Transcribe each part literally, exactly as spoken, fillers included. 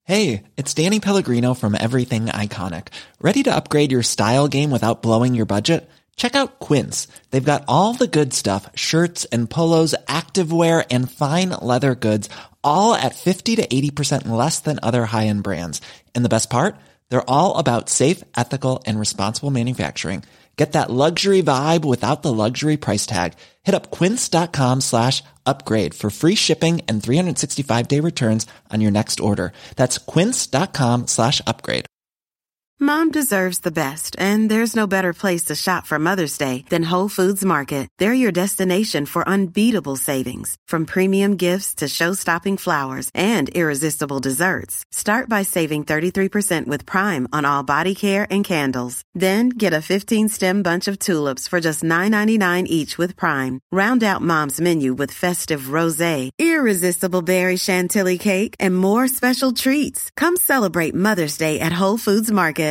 Hey, it's Danny Pellegrino from Everything Iconic. Ready to upgrade your style game without blowing your budget? Check out Quince. They've got all the good stuff, shirts and polos, activewear, and fine leather goods, all at fifty to eighty percent less than other high-end brands. And the best part? They're all about safe, ethical, and responsible manufacturing. Get that luxury vibe without the luxury price tag. Hit up quince.com slash upgrade for free shipping and three sixty-five day returns on your next order. That's quince.com slash upgrade. Mom deserves the best, and there's no better place to shop for Mother's Day than Whole Foods Market. They're your destination for unbeatable savings, from premium gifts to show-stopping flowers and irresistible desserts. Start by saving thirty-three percent with Prime on all body care and candles. Then get a fifteen-stem bunch of tulips for just nine ninety-nine each with Prime. Round out Mom's menu with festive rosé, irresistible berry chantilly cake, and more special treats. Come celebrate Mother's Day at Whole Foods Market.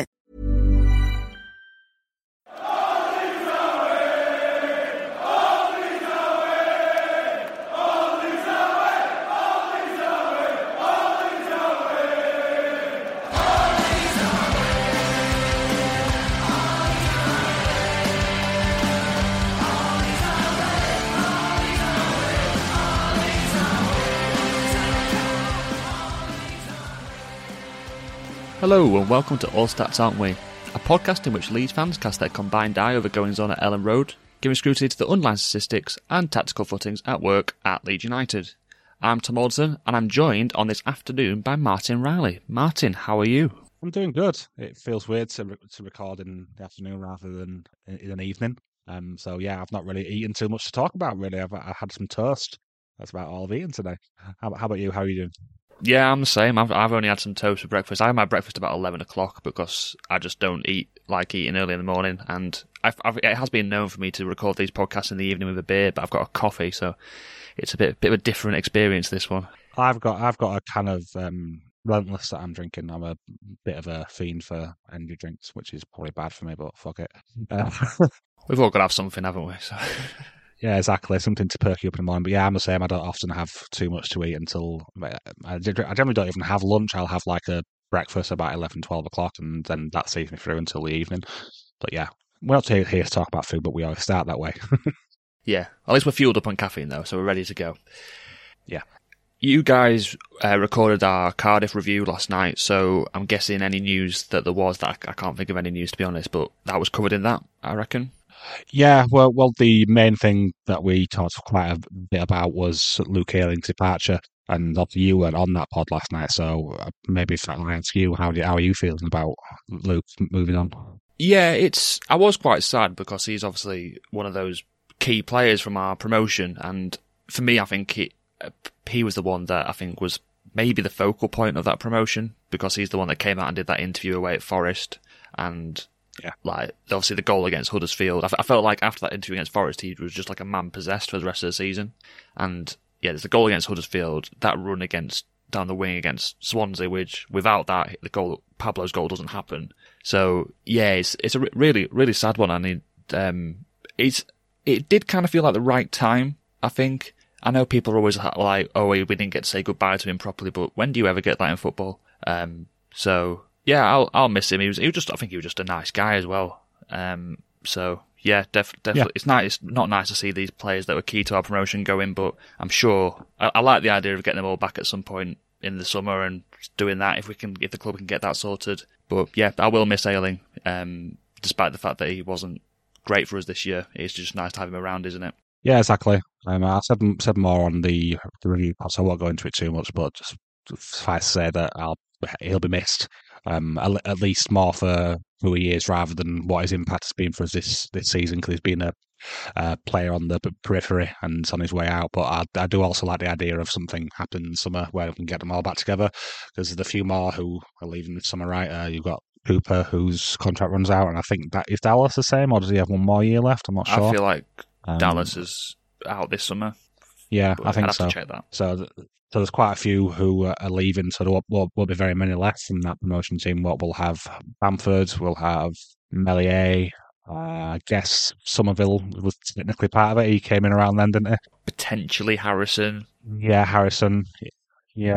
Hello and welcome to All Stats Aren't We, a podcast in which Leeds fans cast their combined eye over goings on at Ellen Road, giving scrutiny to the underlying statistics and tactical footings at work at Leeds United. I'm Tom Alderson and I'm joined on this afternoon by Martin Riley. Martin, how are you? I'm doing good. It feels weird to re- to record in the afternoon rather than in an evening. Um, so yeah, I've not really eaten too much to talk about. Really, I've I had some toast. That's about all I've eaten today. How, how about you? How are you doing? Yeah, I'm the same. I've I've only had some toast for breakfast. I have my breakfast about eleven o'clock because I just don't eat like eating early in the morning. And I've, I've, it has been known for me to record these podcasts in the evening with a beer, but I've got a coffee, so it's a bit bit of a different experience. This one. I've got I've got a kind of um, Relentless that I'm drinking. I'm a bit of a fiend for energy drinks, which is probably bad for me, but fuck it. Uh, We've all got to have something, haven't we? So. Yeah, exactly. Something to perk you up in the morning. But yeah, I'm the same. I don't often have too much to eat until I generally don't even have lunch. I'll have like a breakfast about eleven, twelve o'clock, and then that sees me through until the evening. But yeah, we're not here to talk about food, but we always start that way. Yeah, at least we're fueled up on caffeine though, so we're ready to go. Yeah. You guys uh, recorded our Cardiff review last night, so I'm guessing any news that there was, that I, I can't think of any news to be honest, but that was covered in that, I reckon. Yeah, well, well, the main thing that we talked quite a bit about was Luke Ayling's departure, and obviously you weren't on that pod last night, so maybe if I ask you, how do, how are you feeling about Luke moving on? Yeah, it's. I was quite sad because he's obviously one of those key players from our promotion, and for me, I think he, he was the one that I think was maybe the focal point of that promotion, because he's the one that came out and did that interview away at Forest, and yeah, like obviously the goal against Huddersfield. I, f- I felt like after that interview against Forest, he was just like a man possessed for the rest of the season. And yeah, there's the goal against Huddersfield, that run against down the wing against Swansea, which without that, the goal, Pablo's goal doesn't happen. So yeah, it's it's a re- really really sad one. I mean, um, it's it did kind of feel like the right time. I think I know people are always like, oh, we didn't get to say goodbye to him properly, but when do you ever get that in football? Um, so. Yeah, I'll I'll miss him. He was he was just I think he was just a nice guy as well. Um, so yeah, def, definitely yeah. It's nice. It's not nice to see these players that were key to our promotion going, but I'm sure I, I like the idea of getting them all back at some point in the summer and doing that if we can, if the club can get that sorted. But yeah, I will miss Ayling, um, despite the fact that he wasn't great for us this year. It's just nice to have him around, isn't it? Yeah, exactly. Um, I said said more on the, the review, so I won't go into it too much, but just suffice to say that I'll he'll be missed. Um, at, at least more for who he is rather than what his impact has been for us this, this season, because he's been a, a player on the periphery and it's on his way out. But I, I do also like the idea of something happening in the summer where we can get them all back together, because there's a few more who are leaving this summer, right? Uh, you've got Cooper, whose contract runs out, and I think that is Dallas the same, or does he have one more year left? I'm not sure. I feel like um, Dallas is out this summer. Yeah, I think I'd have so. to check that. So, so there's quite a few who are leaving, so there will, will, will be very many less in that promotion team. What we'll have Bamford, we'll have Melier, uh, I guess Somerville was technically part of it. He came in around then, didn't he? Potentially Harrison. Yeah, Harrison. Yeah.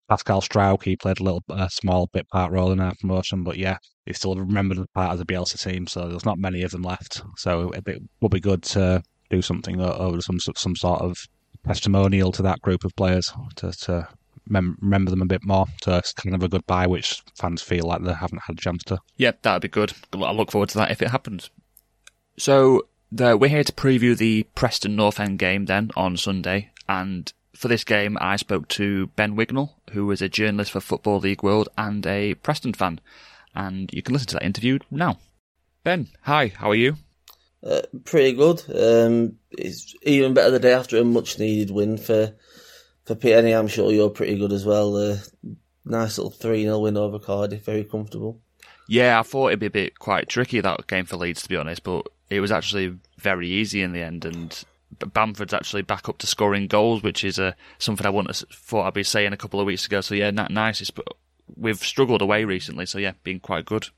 Pascal Strauch, he played a little a small bit part role in our promotion, but yeah, he's still remembered as part of the Bielsa team, so there's not many of them left. So it would be good to do something over some some sort of testimonial to that group of players to, to mem- remember them a bit more. So it's kind of a goodbye, which fans feel like they haven't had a chance to. Yeah, that'd be good. I look forward to that if it happens. So the, we're here to preview the Preston North End game then on Sunday, and for this game I spoke to Ben Wignall, who is a journalist for Football League World and a Preston fan, and you can listen to that interview now. Ben, hi, how are you? Uh, pretty good. Um, it's even better the day after a much needed win for for P N E. I'm sure you're pretty good as well. Uh, nice little three nil win over Cardiff, very comfortable. Yeah, I thought it'd be a bit quite tricky, that game for Leeds, to be honest, but it was actually very easy in the end, and Bamford's actually back up to scoring goals, which is uh, something I wouldn't have thought I'd be saying a couple of weeks ago. So yeah, not nice. But we've struggled away recently, so yeah, been quite good.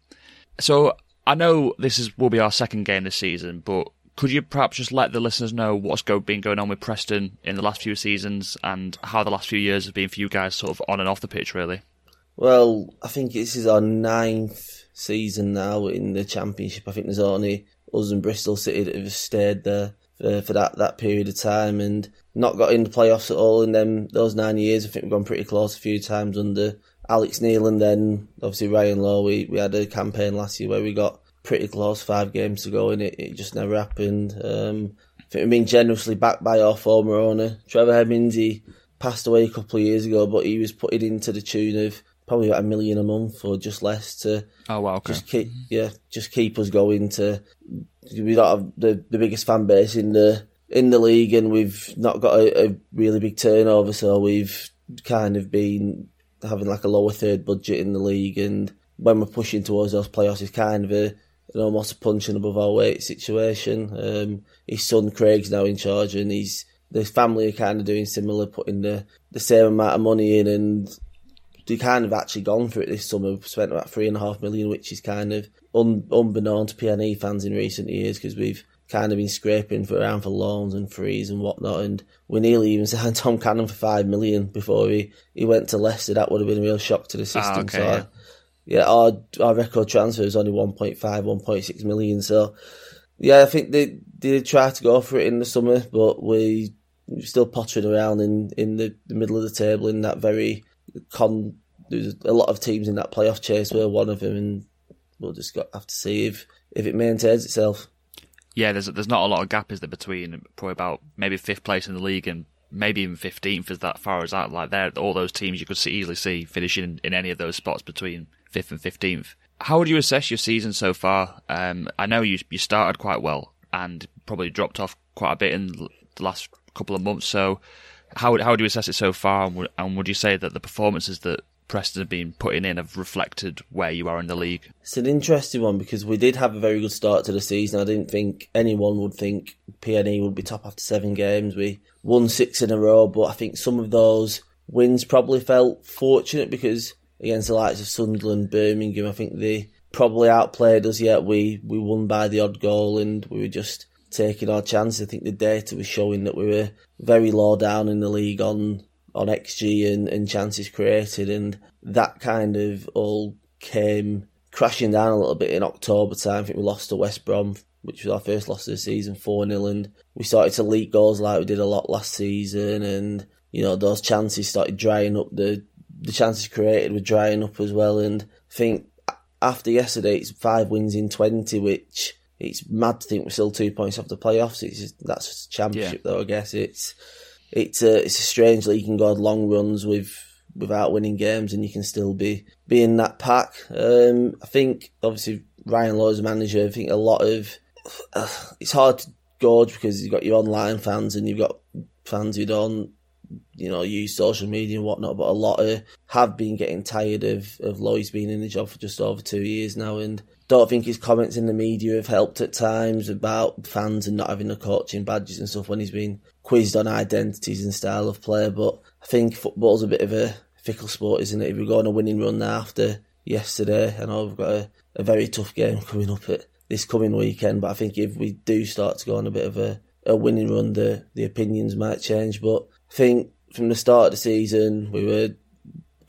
So I know this is will be our second game this season, but could you perhaps just let the listeners know what's go, been going on with Preston in the last few seasons and how the last few years have been for you guys, sort of on and off the pitch, really? Well, I think this is our ninth season now in the Championship. I think there's only us and Bristol City that have stayed there for, for that, that period of time and not got in the playoffs at all in them those nine years. I think we've gone pretty close a few times under Alex Neil, and then obviously Ryan Lowe. We, we had a campaign last year where we got pretty close, five games to go, and it, it just never happened. Um, I think we've been generously backed by our former owner. Trevor Hemmings, he passed away a couple of years ago, but he was putting into the tune of probably about a million a month or just less to oh, wow, okay. just keep yeah just keep us going. To we don't have the, the biggest fan base in the in the league, and we've not got a, a really big turnover, so we've kind of been having like a lower third budget in the league, and when we're pushing towards those playoffs, it's kind of a an almost a punching above our weight situation. Um, his son Craig's now in charge, and he's the family are kind of doing similar, putting the the same amount of money in, and they kind of actually gone for it this summer. We've spent about three and a half million, which is kind of un, unbeknown to P N E fans in recent years, because we've kind of been scraping for around for loans and frees and whatnot, and we nearly even signed Tom Cannon for five million before he, he went to Leicester. That would have been a real shock to the system. Ah, okay, so yeah. I, yeah, our our record transfer is only one point five, one point six million. So yeah, I think they they tried to go for it in the summer, but we we're still pottering around in, in the, the middle of the table in that very con. There's a lot of teams in that playoff chase. We're one of them, and we'll just got, have to see if, if it maintains itself. Yeah, there's there's not a lot of gap, is there, between probably about maybe fifth place in the league and maybe even fifteenth, as that far as that. Like there, all those teams you could see, easily see finishing in, in any of those spots between fifth and fifteenth. How would you assess your season so far? Um, I know you you started quite well and probably dropped off quite a bit in the last couple of months. So how how would you assess it so far? And would, and would you say that the performances that Preston have been putting in have reflected where you are in the league? It's an interesting one, because we did have a very good start to the season. I didn't think anyone would think P N E would be top after seven games. We won six in a row, but I think some of those wins probably felt fortunate, because against the likes of Sunderland, Birmingham, I think they probably outplayed us, yet we, we won by the odd goal, and we were just taking our chances. I think the data was showing that we were very low down in the league on on X G and, and chances created, and that kind of all came crashing down a little bit in October time. I think we lost to West Brom, which was our first loss of the season, four nil, and we started to leak goals like we did a lot last season, and you know, those chances started drying up. The the chances created were drying up as well, and I think after yesterday it's five wins in twenty, which it's mad to think we're still two points off the playoffs. It's just, that's just a championship yeah. though, I guess. It's It's a, it's a strange league. You can go on long runs with without winning games, and you can still be, be in that pack. Um, I think, obviously, Ryan Lowe's manager, I think a lot of... Uh, it's hard to gauge, because you've got your online fans and you've got fans who don't, you know, use social media and whatnot, but a lot of have been getting tired of, of Lowe's being in the job for just over two years now, and don't think his comments in the media have helped at times about fans and not having the coaching badges and stuff when he's been quizzed on identities and style of play. But I think football's a bit of a fickle sport, isn't it? If we go on a winning run now after yesterday, I know we've got a, a very tough game coming up at this coming weekend, but I think if we do start to go on a bit of a, a winning run, the, the opinions might change. But I think from the start of the season, we were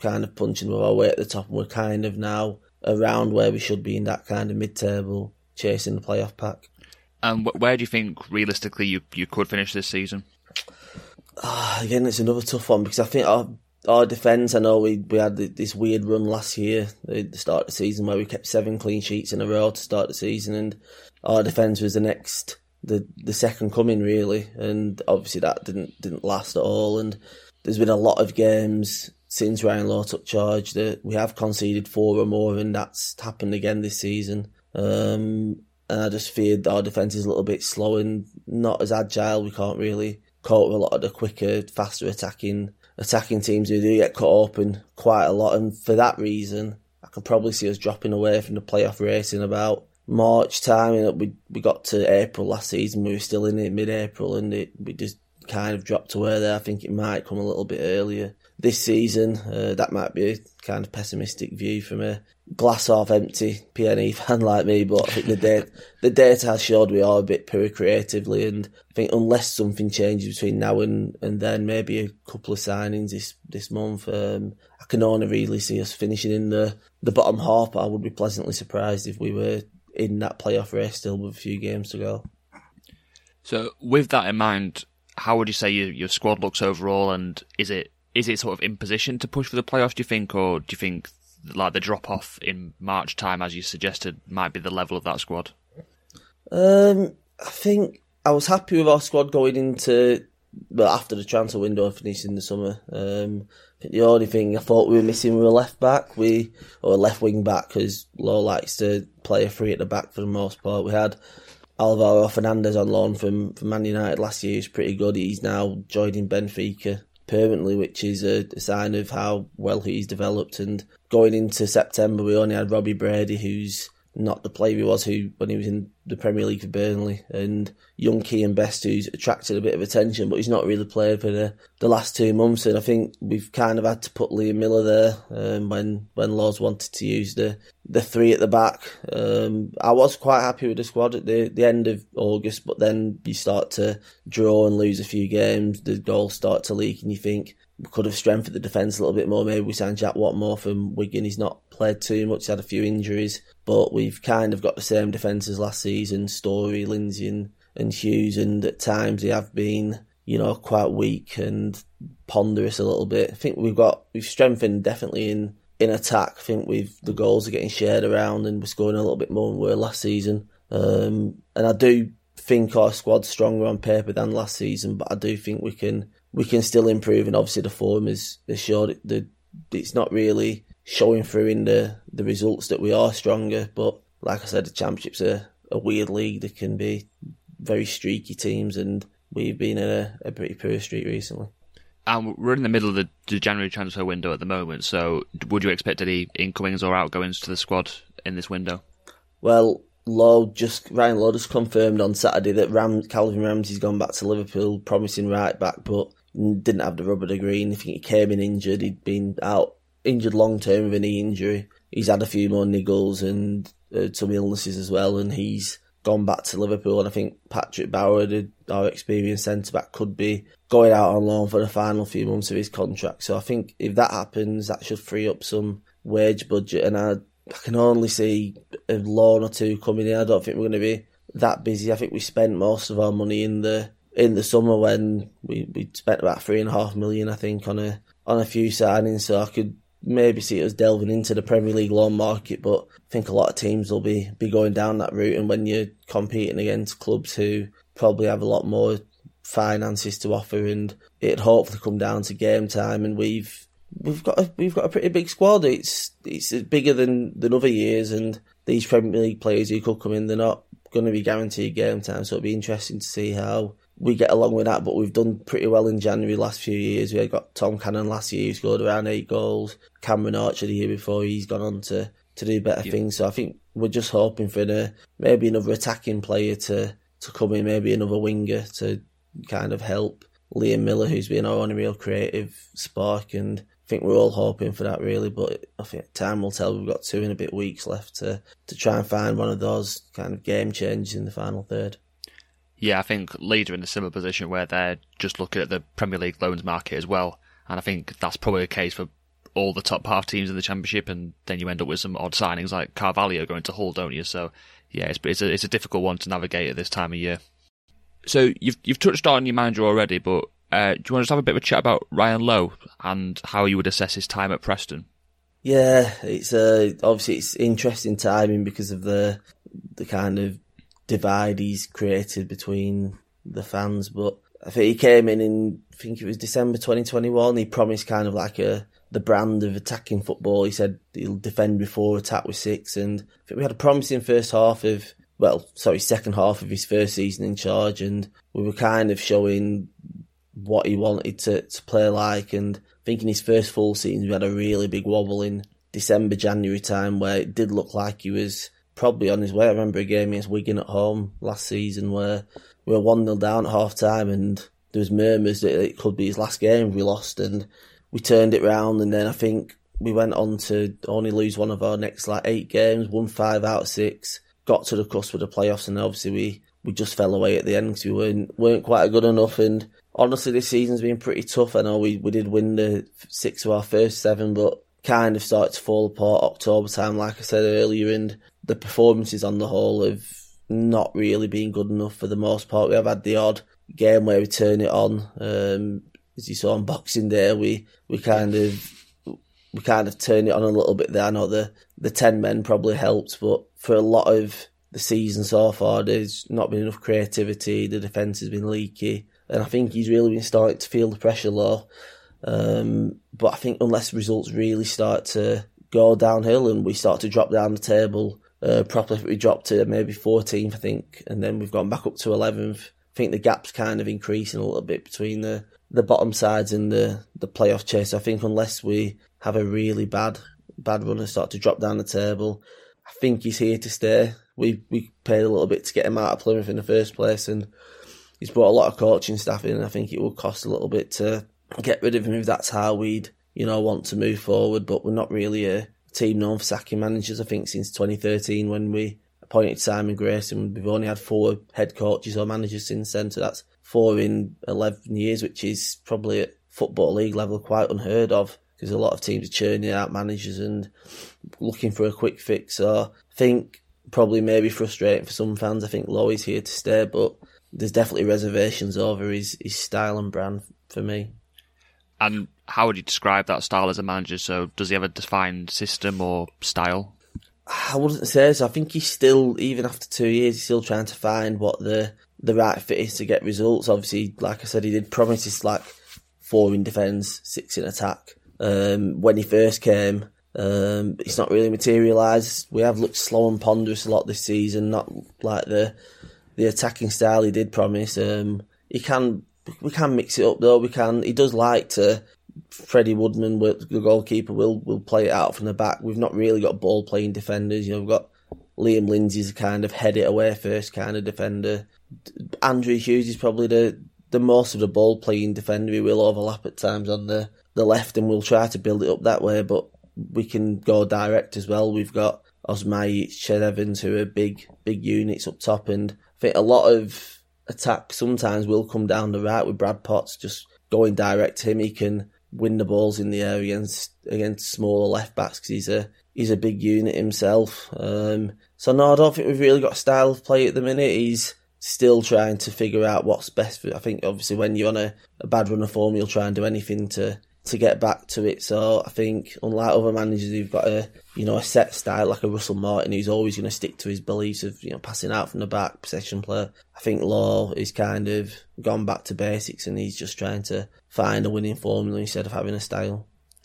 kind of punching with our weight at the top, and we're kind of now around where we should be in that kind of mid-table, chasing the playoff pack. And um, where do you think, realistically, you, you could finish this season? Uh, again, it's another tough one, because I think our our defence, I know we we had this weird run last year at the start of the season where we kept seven clean sheets in a row to start the season, and our defence was the next, the the second coming really, and obviously that didn't didn't last at all. And there's been a lot of games since Ryan Lowe took charge that we have conceded four or more, and that's happened again this season. Um, and I just feared our defence is a little bit slow and not as agile. We can't really cope with a lot of the quicker, faster attacking attacking teams who do get cut open quite a lot, and for that reason I can probably see us dropping away from the playoff race in about March time. You know, we we got to April last season, we were still in it mid-April, and it, we just kind of dropped away there. I think it might come a little bit earlier this season. Uh, that might be a kind of pessimistic view from a glass half empty P N E fan like me, but I think the data, the data has showed we are a bit poor creatively, and I think unless something changes between now and, and then, maybe a couple of signings this this month, um, I can only really see us finishing in the, the bottom half, but I would be pleasantly surprised if we were in that playoff race still with a few games to go. So with that in mind, how would you say your, your squad looks overall, and is it is it sort of in position to push for the playoffs, do you think, or do you think like the drop-off in March time, as you suggested, might be the level of that squad? Um, I think I was happy with our squad going into, well, after the transfer window finished in the summer. Um, I think the only thing I thought we were missing was a left back, we or a left wing back, because Lowe likes to play a free at the back for the most part. We had Alvaro Fernandez on loan from, from Man United last year. He's pretty good. He's now joining Benfica permanently, which is a, a sign of how well he's developed. And going into September, we only had Robbie Brady, who's not the player he was who when he was in the Premier League for Burnley, and young Kean Best, who's attracted a bit of attention, but he's not really played for the, the last two months. And I think we've kind of had to put Liam Miller there um, when when Lowe's wanted to use the the three at the back. Um, I was quite happy with the squad at the, the end of August, but then you start to draw and lose a few games, the goals start to leak, and you think we could have strengthened the defence a little bit more. Maybe we signed Jack Watmore from Wigan. He's not played too much, he's had a few injuries, but we've kind of got the same defence as last season, Story, Lindsay and, and Hughes, and at times they have been, you know, quite weak and ponderous a little bit. I think we've got, we've strengthened definitely in, in attack. I think we've, the goals are getting shared around and we're scoring a little bit more than we were last season. Um, and I do think our squad's stronger on paper than last season, but I do think we can, we can still improve, and obviously the form is, is showed it, the, it's not really showing through in the, the results that we are stronger, but like I said, the Championship's a, a weird league. There can be very streaky teams, and we've been in a, a pretty poor streak recently. And we're in the middle of the, the January transfer window at the moment, so would you expect any incomings or outgoings to the squad in this window? Well, Lowe just Ryan Lowe just confirmed on Saturday that Ram, Calvin Ramsey's gone back to Liverpool, promising right back, but didn't have the rubber to green. I think he came in injured. He'd been out injured long term with a knee injury. He's had a few more niggles and uh, some illnesses as well, and he's gone back to Liverpool. And I think Patrick Bauer, our experienced centre back, could be going out on loan for the final few months of his contract. So I think if that happens, that should free up some wage budget, and I, I can only see a loan or two coming in. I don't think we're going to be that busy. I think we spent most of our money in the in the summer when we, we spent about three and a half million, I think, on a on a few signings. So I could maybe see us delving into the Premier League loan market, but I think a lot of teams will be, be going down that route. And when you're competing against clubs who probably have a lot more finances to offer, and it'd hopefully come down to game time, and we've we've got a, we've got a pretty big squad. It's it's bigger than, than other years, and these Premier League players who could come in, they're not going to be guaranteed game time. So it'll be interesting to see how we get along with that. But we've done pretty well in January last few years. We got Tom Cannon last year, who scored around eight goals. Cameron Archer the year before, he's gone on to, to do better yeah. things. So I think we're just hoping for the, maybe another attacking player to, to come in, maybe another winger to kind of help Liam Miller, who's been our only real creative spark. And I think we're all hoping for that, really. But I think time will tell. We've got two and a bit weeks left to, to try and find one of those kind of game changes in the final third. Yeah, I think Leeds are in a similar position where they're just looking at the Premier League loans market as well. And I think that's probably the case for all the top half teams in the Championship, and then you end up with some odd signings like Carvalho going to Hull, don't you? So yeah, it's it's a it's a difficult one to navigate at this time of year. So you've you've touched on your manager already, but uh, do you want to just have a bit of a chat about Ryan Lowe and how you would assess his time at Preston? Yeah, it's uh, obviously it's interesting timing because of the the kind of divide he's created between the fans. But I think he came in in I think it was December twenty twenty-one. He promised kind of like a the brand of attacking football. He said he'll defend before, attack with six, and I think we had a promising first half of well, sorry, second half of his first season in charge, and we were kind of showing what he wanted to, to play like. And I think in his first full season, we had a really big wobble in December, January time where it did look like he was probably on his way. I remember a game against Wigan at home last season where we were one nil down at half time, and there was murmurs that it could be his last game we lost, and we turned it round. And then I think we went on to only lose one of our next like eight games, won five out of six, got to the cusp of the playoffs, and obviously we, we just fell away at the end because we weren't, weren't quite good enough. And honestly, this season's been pretty tough. I know we, we did win the six of our first seven, but kind of started to fall apart October time, like I said earlier, and the performances on the whole have not really been good enough for the most part. We have had the odd game where we turn it on. Um, as you saw on Boxing Day, we, we kind of we kind of turned it on a little bit there. I know the, the ten men probably helped, but for a lot of the season so far, there's not been enough creativity. The defence has been leaky, and I think he's really been starting to feel the pressure low. Um, but I think unless results really start to go downhill and we start to drop down the table uh, properly, we dropped to maybe fourteenth, I think, and then we've gone back up to eleventh. I think the gap's kind of increasing a little bit between the, the bottom sides and the, the playoff chase. I think unless we have a really bad bad run and start to drop down the table, I think he's here to stay. We we paid a little bit to get him out of Plymouth in the first place, and he's brought a lot of coaching staff in, and I think it will cost a little bit to get rid of him if that's how we'd, you know, want to move forward. But we're not really a team known for sacking managers. I think since twenty thirteen when we appointed Simon Grayson, we've only had four head coaches or managers since then, so that's four in eleven years, which is probably at Football League level quite unheard of, because a lot of teams are churning out managers and looking for a quick fix. So I think probably maybe frustrating for some fans. I think Lowe's here to stay, but there's definitely reservations over his, his style and brand for me. And how would you describe that style as a manager? So does he have a defined system or style? I wouldn't say so. I think he's still, even after two years, he's still trying to find what the, the right fit is to get results. Obviously, like I said, he did promise us like four in defence, six in attack um, when he first came. Um, it's not really materialised. We have looked slow and ponderous a lot this season, not like the the attacking style he did promise. Um, he can we can mix it up though. We can. He does like to. Freddie Woodman, the goalkeeper, will will play it out from the back. We've not really got ball playing defenders. You know, we've got Liam Lindsay's a kind of head it away first kind of defender. Andrew Hughes is probably the the most of the ball playing defender. He will overlap at times on the the left, and we'll try to build it up that way. But we can go direct as well. We've got Osmai, Ched Evans, who are big, big units up top. And I think a lot of attack sometimes will come down the right with Brad Potts just going direct to him. He can win the balls in the air against against smaller left backs because he's a he's a big unit himself. Um, so no, I don't think we've really got a style of play at the minute. He's still trying to figure out what's best for. I think obviously when you're on a, a bad run of form, you'll try and do anything to. to get back to it. So I think unlike other managers who've got a you know a set style like a Russell Martin who's always going to stick to his beliefs of you know passing out from the back, possession play, I think Law is kind of gone back to basics and he's just trying to find a winning formula instead of having a style.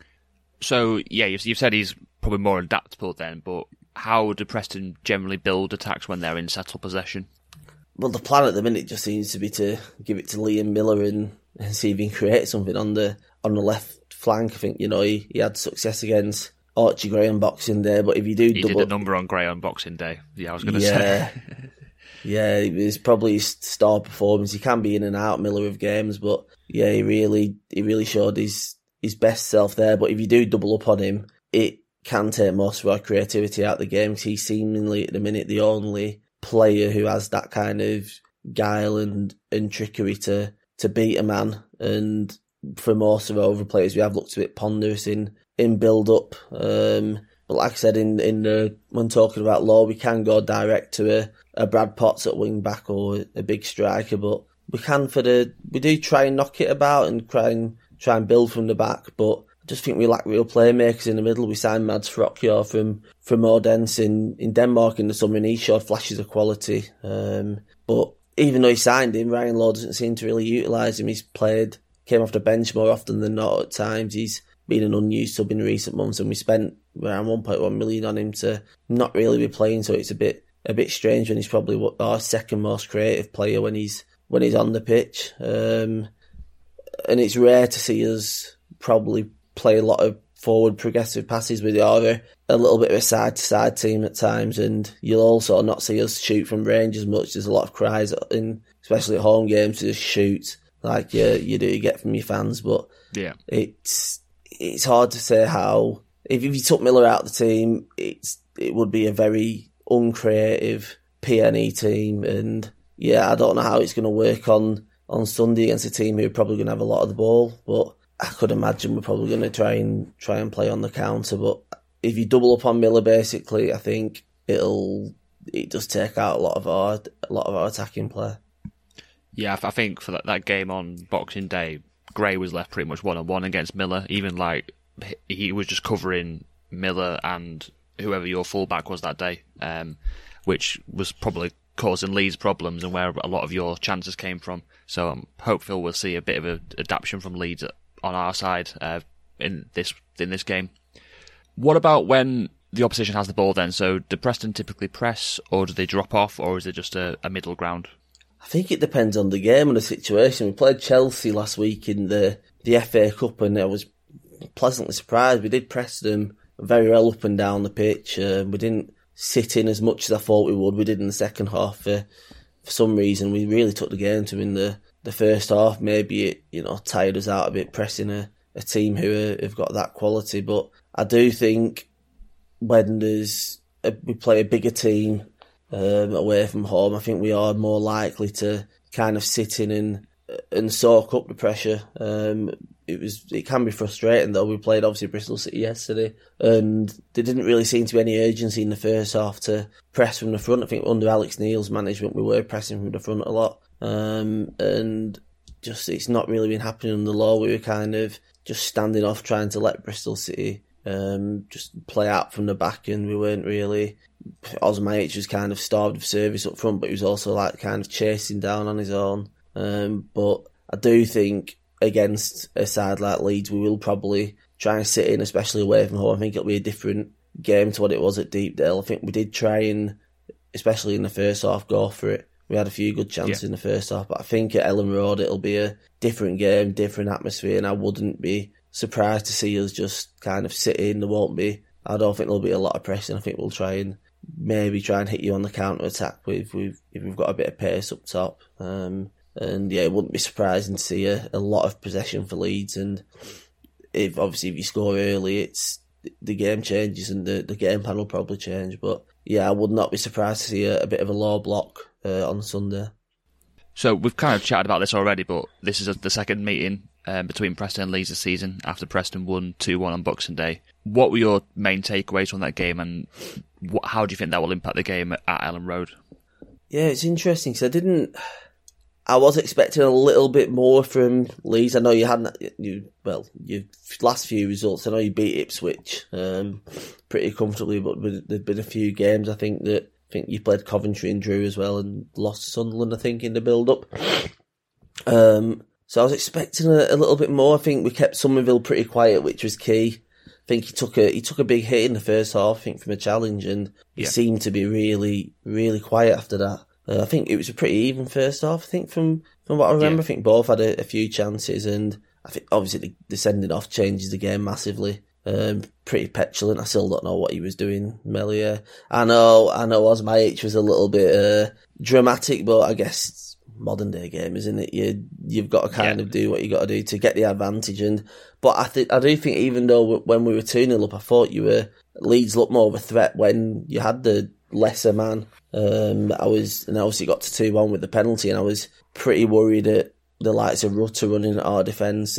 So yeah, you've, you've said he's probably more adaptable then, but how do Preston generally build attacks when they're in settled possession? Well, the plan at the minute just seems to be to give it to Liam Miller and, and see if he can create something on the on the left flank. I think, you know, he, he had success against Archie Gray on Boxing Day, but if you do he double... He did a number on Gray on Boxing Day, yeah, I was going to yeah. say. Yeah, it was probably his star performance. He can be in and out, Miller, of games, but yeah, he really he really showed his, his best self there. But if you do double up on him, it can take most of our creativity out of the game because he's seemingly, at the minute, the only player who has that kind of guile and, and trickery to, to beat a man. And for most of our other players, we have looked a bit ponderous in, in build-up. Um, but like I said, in in the, when talking about Law, we can go direct to a, a Brad Potts at wing-back or a big striker, but we can for the... We do try and knock it about and try and, try and build from the back, but I just think we lack real playmakers in the middle. We signed Mads Frokjær from, from Odense in, in Denmark in the summer, and he showed flashes of quality. Um, but even though he signed him, Ryan Law doesn't seem to really utilise him. He's played, came off the bench more often than not at times. He's been an unused sub in recent months, and we spent around one point one million on him to not really be playing, so it's a bit a bit strange when he's probably our second most creative player when he's when he's on the pitch. Um, and it's rare to see us probably play a lot of forward progressive passes. We are a, a little bit of a side-to-side team at times, and you'll also not see us shoot from range as much. There's a lot of cries, in, especially at home games, to just shoot like you, you do you get from your fans, but yeah, it's it's hard to say how... If, if you took Miller out of the team, it's it would be a very uncreative P N E team, and yeah, I don't know how it's going to work on, on Sunday against a team who are probably going to have a lot of the ball, but I could imagine we're probably going to try and try and play on the counter. But if you double up on Miller, basically, I think it'll it does take out a lot of our a lot of our attacking play. Yeah, I think for that, that game on Boxing Day, Gray was left pretty much one on one against Miller. Even like he was just covering Miller and whoever your fullback was that day, um, which was probably causing Leeds problems and where a lot of your chances came from. So I'm hopeful we'll see a bit of an adaptation from Leeds on our side uh, in this in this game. What about when the opposition has the ball then? So do Preston typically press, or do they drop off, or is it just a, a middle ground? I think it depends on the game and the situation. We played Chelsea last week in the, the F A Cup, and I was pleasantly surprised. We did press them very well up and down the pitch. Uh, we didn't sit in as much as I thought we would. We did in the second half. Uh, for some reason, we really took the game to win the, the first half. Maybe it, you know, tired us out a bit pressing a, a team who are, have got that quality. But I do think when there's a, we play a bigger team um, away from home, I think we are more likely to kind of sit in and and soak up the pressure. Um, it was it can be frustrating though. We played obviously Bristol City yesterday, and there didn't really seem to be any urgency in the first half to press from the front. I think under Alex Neil's management, we were pressing from the front a lot, um, and just it's not really been happening under Law. We were kind of just standing off, trying to let Bristol City um, just play out from the back, and we weren't really. Osmajic was kind of starved of service up front, but he was also like kind of chasing down on his own. Um, but I do think against a side like Leeds, we will probably try and sit in, especially away from home. I think it'll be a different game to what it was at Deepdale. I think we did try and, especially in the first half, go for it. We had a few good chances yeah. in the first half, but I think at Ellen Road it'll be a different game, different atmosphere, and I wouldn't be surprised to see us just kind of sit in. There won't be, I don't think there'll be a lot of pressing. I think we'll try and maybe try and hit you on the counter attack if we've if we've got a bit of pace up top. Um, and yeah, it wouldn't be surprising to see a, a lot of possession for Leeds. And if obviously if you score early, it's the game changes and the, the game plan will probably change. But yeah, I would not be surprised to see a, a bit of a Law block uh, on Sunday. So we've kind of chatted about this already, but this is a, the second meeting um, between Preston and Leeds this season after Preston won two one on Boxing Day. What were your main takeaways from that game, and what, how do you think that will impact the game at Ellen Road? Yeah, it's interesting because I didn't. I was expecting a little bit more from Leeds. I know you hadn't. You well, your last few results. I know you beat Ipswich um, pretty comfortably, but there'd been a few games. I think that I think you played Coventry and drew as well, and lost to Sunderland. I think in the build-up. Um, so I was expecting a, a little bit more. I think we kept Somerville pretty quiet, which was key. I think he took a he took a big hit in the first half, I think, from a challenge, and he yeah. seemed to be really, really quiet after that. Uh, I think it was a pretty even first half, I think, from, from what I remember. Yeah. I think both had a, a few chances, and I think obviously the, the sending off changes the game massively. Um, pretty petulant. I still don't know what he was doing, Melia. I know, I know Osmajic was a little bit uh, dramatic, but I guess it's modern day game, isn't it? You, you've got to kind yeah. of do what you got to do to get the advantage. And But I think I do think even though when we were two nil up, I thought you were Leeds looked more of a threat when you had the lesser man. Um, I was, and obviously got to two one with the penalty, and I was pretty worried at the likes of Rutter running at our defence. It,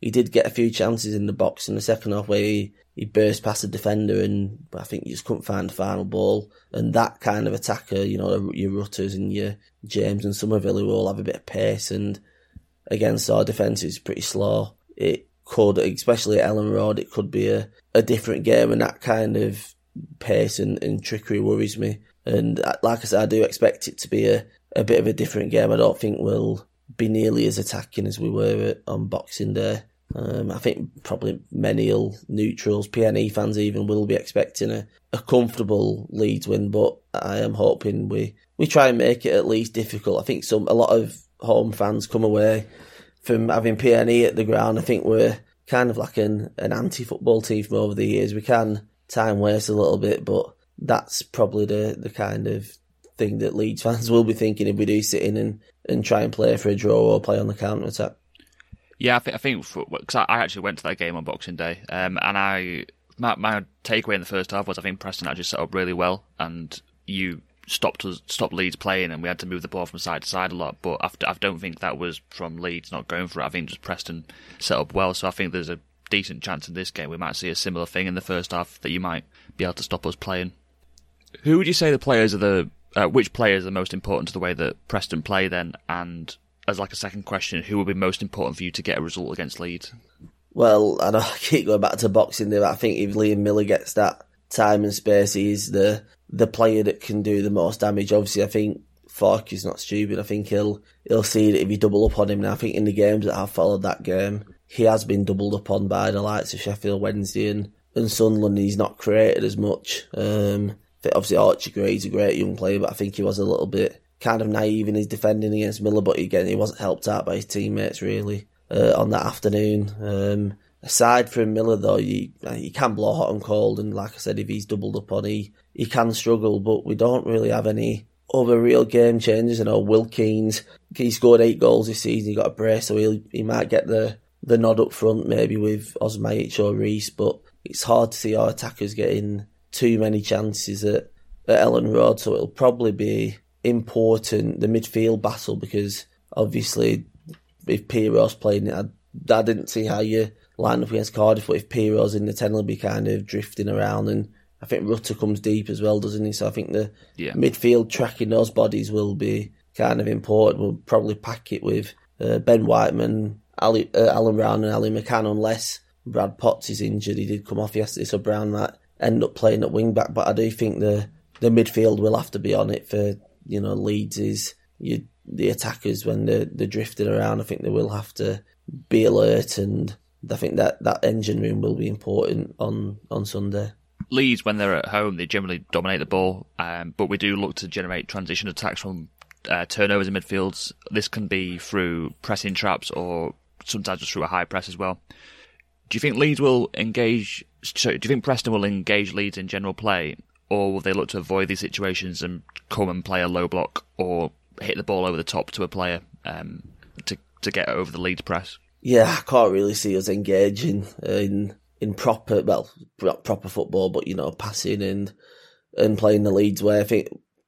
he did get a few chances in the box in the second half where he, he burst past the defender and I think you just couldn't find the final ball. And that kind of attacker, you know, your Rutters and your James and Somerville who all have a bit of pace, and against our defence is pretty slow. It could, especially at Ellen Road, it could be a, a different game, and that kind of pace and, and trickery worries me. And like I said, I do expect it to be a, a bit of a different game. I don't think we'll be nearly as attacking as we were on Boxing Day. Um, I think probably many neutrals, P N E fans even, will be expecting a, a comfortable Leeds win, but I am hoping we, we try and make it at least difficult. I think some a lot of home fans come away from having P N E at the ground. I think we're kind of like an, an anti-football team from over the years. We can time waste a little bit, but that's probably the, the kind of thing that Leeds fans will be thinking if we do sit in and, and try and play for a draw or play on the counter-attack. Yeah, I think, I think because I actually went to that game on Boxing Day, um, and I my, my takeaway in the first half was I think Preston actually set up really well, and you stopped us, stopped Leeds playing, and we had to move the ball from side to side a lot. But after, I don't think that was from Leeds not going for it. I think just Preston set up well, so I think there's a decent chance in this game we might see a similar thing in the first half that you might be able to stop us playing. Who would you say the players are the uh, which players are most important to the way that Preston play then, and as like a second question, who will be most important for you to get a result against Leeds? Well, I know I keep going back to Boxing Day, but I think if Liam Miller gets that time and space, he's the the player that can do the most damage. Obviously, I think Falk is not stupid. I think he'll he'll see that if you double up on him. Now, I think in the games that have followed that game, he has been doubled up on by the likes of Sheffield Wednesday and, and Sunderland. He's not created as much. Um, obviously, Archie Gray's a great young player, but I think he was a little bit kind of naive in his defending against Miller, but again, he wasn't helped out by his teammates really uh, on that afternoon. Um, aside from Miller, though, you you can blow hot and cold, and like I said, if he's doubled up on, he, he can struggle, but we don't really have any other real game changers. You know, Wilkins, he scored eight goals this season, he got a brace, so he'll, he might get the, the nod up front, maybe with Osmajic or Reece, but it's hard to see our attackers getting too many chances at, at Ellen Road, so it'll probably be important, the midfield battle, because obviously if Piro's playing it, I, I didn't see how you line up against Cardiff, but if Piro's in the ten, he'll be kind of drifting around, and I think Rutter comes deep as well, doesn't he? So I think the yeah. midfield tracking those bodies will be kind of important. We'll probably pack it with uh, Ben Whiteman, Ali, uh, Alan Brown and Ali McCann, unless Brad Potts is injured. He did come off yesterday, so Brown might end up playing at wing back, but I do think the, the midfield will have to be on it for, you know, Leeds is you, the attackers when they're, they're drifting around. I think they will have to be alert, and I think that, that engine room will be important on, on Sunday. Leeds, when they're at home, they generally dominate the ball, um, but we do look to generate transition attacks from uh, turnovers in midfields. This can be through pressing traps or sometimes just through a high press as well. Do you think Leeds will engage? Sorry, do you think Preston will engage Leeds in general play, or will they look to avoid these situations and come and play a low block or hit the ball over the top to a player um, to to get over the Leeds press? Yeah, I can't really see us engaging in in proper, well, not proper football, but, you know, passing and and playing the Leeds way. I think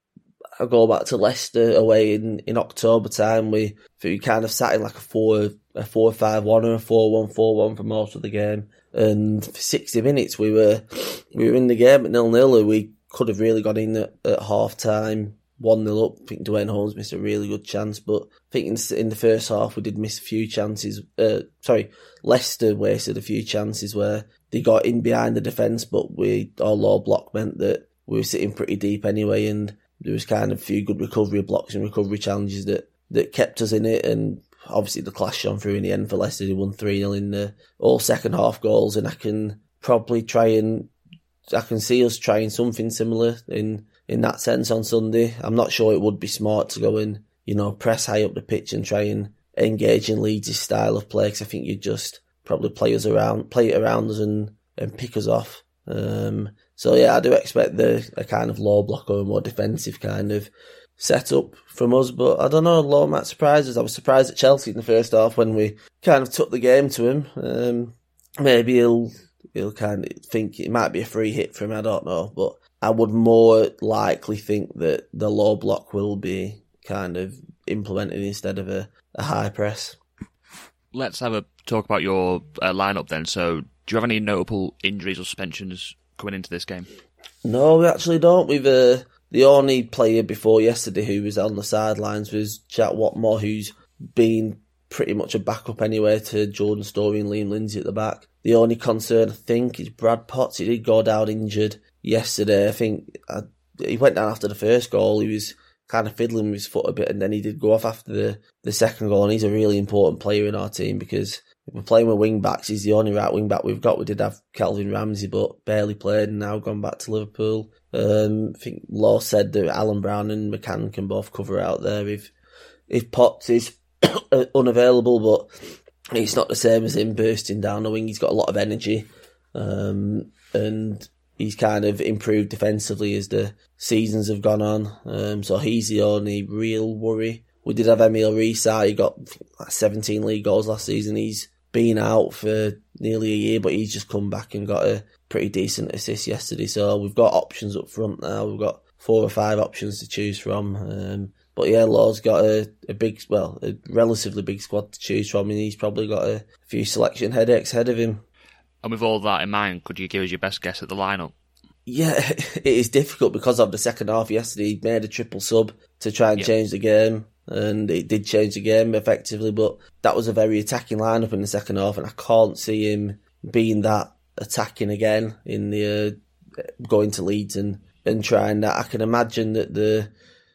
I go back to Leicester away in, in October time. We we kind of sat in like a four a four five one or a four one four one for most of the game, and for sixty minutes we were we were in the game at nil nil. We could have really gone in at, at half time one nil up. I think Dwayne Holmes missed a really good chance, but I think in, in the first half we did miss a few chances. Uh, sorry, Leicester wasted a few chances where they got in behind the defence, but we our low block meant that we were sitting pretty deep anyway, and there was kind of a few good recovery blocks and recovery challenges that, that kept us in it, and obviously the clash shone through in the end for Leicester. They won three nil in the all second half goals, and I can probably try and I can see us trying something similar in, in that sense on Sunday. I'm not sure it would be smart to go and, you know, press high up the pitch and try and engage in Leeds' style of play, because I think you'd just probably play us around, play it around us and, and pick us off. Um, so yeah, I do expect the a kind of low block or a more defensive kind of setup from us, but I don't know, Lowe might surprise us. I was surprised at Chelsea in the first half when we kind of took the game to him. Um, maybe he'll he'll kind of think it might be a free hit for him, I don't know, but I would more likely think that the low block will be kind of implemented instead of a, a high press. let's have a talk about your uh, lineup then. So, do you have any notable injuries or suspensions coming into this game? No, we actually don't. We've uh, the only player before yesterday who was on the sidelines was Jack Watmore, who's been pretty much a backup anyway to Jordan Storey and Liam Lindsay at the back. The only concern, I think, is Brad Potts. He did go down injured yesterday. I think uh, he went down after the first goal. He was kind of fiddling with his foot a bit, and then he did go off after the, the second goal, and he's a really important player in our team because if we're playing with wing-backs, he's the only right wing-back we've got. We did have Kelvin Ramsey, but barely played, and now gone back to Liverpool. Um, I think Law said that Alan Brown and McCann can both cover out there if if Potts is unavailable, but it's not the same as him bursting down the wing. He's got a lot of energy, um, and he's kind of improved defensively as the seasons have gone on. Um, so he's the only real worry. We did have Emil Rees out. He got like seventeen league goals last season. He's been out for nearly a year, but he's just come back and got a pretty decent assist yesterday. So we've got options up front now. We've got four or five options to choose from. Um, but yeah, Law's got a, a big, well, a relatively big squad to choose from, and he's probably got a few selection headaches ahead of him. And with all that in mind, could you give us your best guess at the lineup? Yeah, it is difficult because of the second half yesterday. He made a triple sub to try and yep. change the game, and it did change the game effectively, but that was a very attacking lineup in the second half, and I can't see him being that attacking again in the uh, going to Leeds and, and trying that. I can imagine that the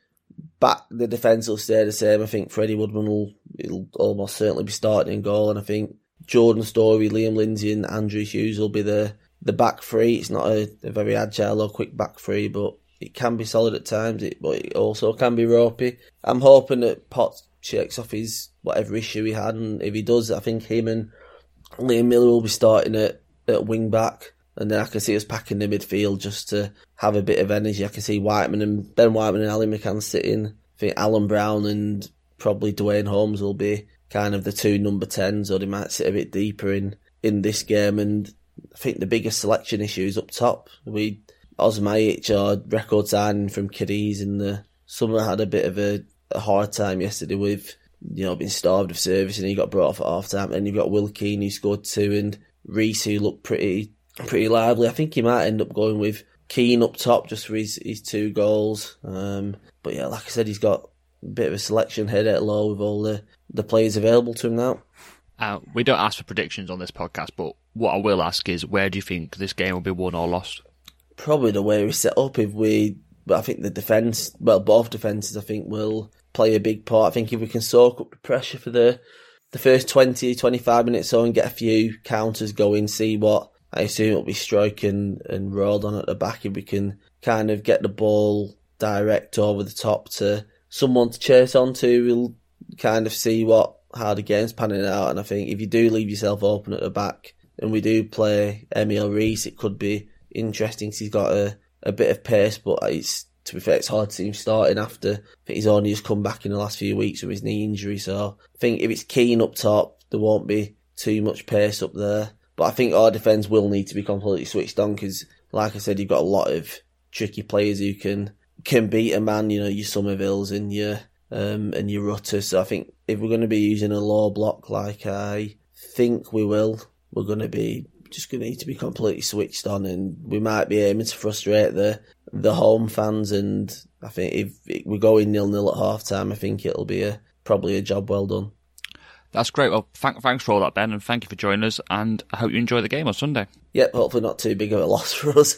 back the defence will stay the same. I think Freddie Woodman will it'll almost certainly be starting in goal, and I think Jordan Storey, Liam Lindsay and Andrew Hughes will be the, the back three. It's not a, a very agile or quick back three, but it can be solid at times, it, but it also can be ropey. I'm hoping that Potts shakes off his whatever issue he had, and if he does, I think him and Liam Miller will be starting at, at wing back, and then I can see us packing the midfield just to have a bit of energy. I can see Whiteman and Ben Whiteman and Ali McCann sitting. I think Alan Brown and probably Dwayne Holmes will be kind of the two number tens, or they might sit a bit deeper in, in this game. And I think the biggest selection issue is up top. We Osmajic, our record signing from Cadiz in the summer, had a bit of a, a hard time yesterday with, you know, being starved of service, and he got brought off at half time. And you've got Will Keane, who scored two, and Reese, who looked pretty pretty lively. I think he might end up going with Keane up top just for his, his two goals. Um, but yeah, like I said, he's got a bit of a selection headache low with all the, the players available to him now. Uh, we don't ask for predictions on this podcast, but what I will ask is, where do you think this game will be won or lost? Probably the way we set up. If we, but I think the defence, well, both defences, I think will play a big part. I think if we can soak up the pressure for the the first twenty, twenty-five minutes or and get a few counters going, see what I assume it'll be Strike and, and Roldan at the back. If we can kind of get the ball direct over the top to someone to chase onto, we'll kind of see what how the game's panning out. And I think if you do leave yourself open at the back and we do play Emil Rees, it could be interesting because he's got a, a bit of pace, but it's, to be fair, it's hard to see him starting after. I think he's only just come back in the last few weeks with his knee injury. So I think if it's Keane up top, there won't be too much pace up there. But I think our defence will need to be completely switched on because, like I said, you've got a lot of tricky players who can can beat a man. You know, your Somervilles and your um, and your Rutters. So I think if we're going to be using a low block like I think we will, we're going to be just going to need to be completely switched on, and we might be aiming to frustrate the the home fans. And I think if we're going nil nil at half time, I think it'll be a probably a job well done. That's great. Well, th- thanks for all that, Ben, and thank you for joining us, and I hope you enjoy the game on Sunday. Yep, hopefully not too big of a loss for us.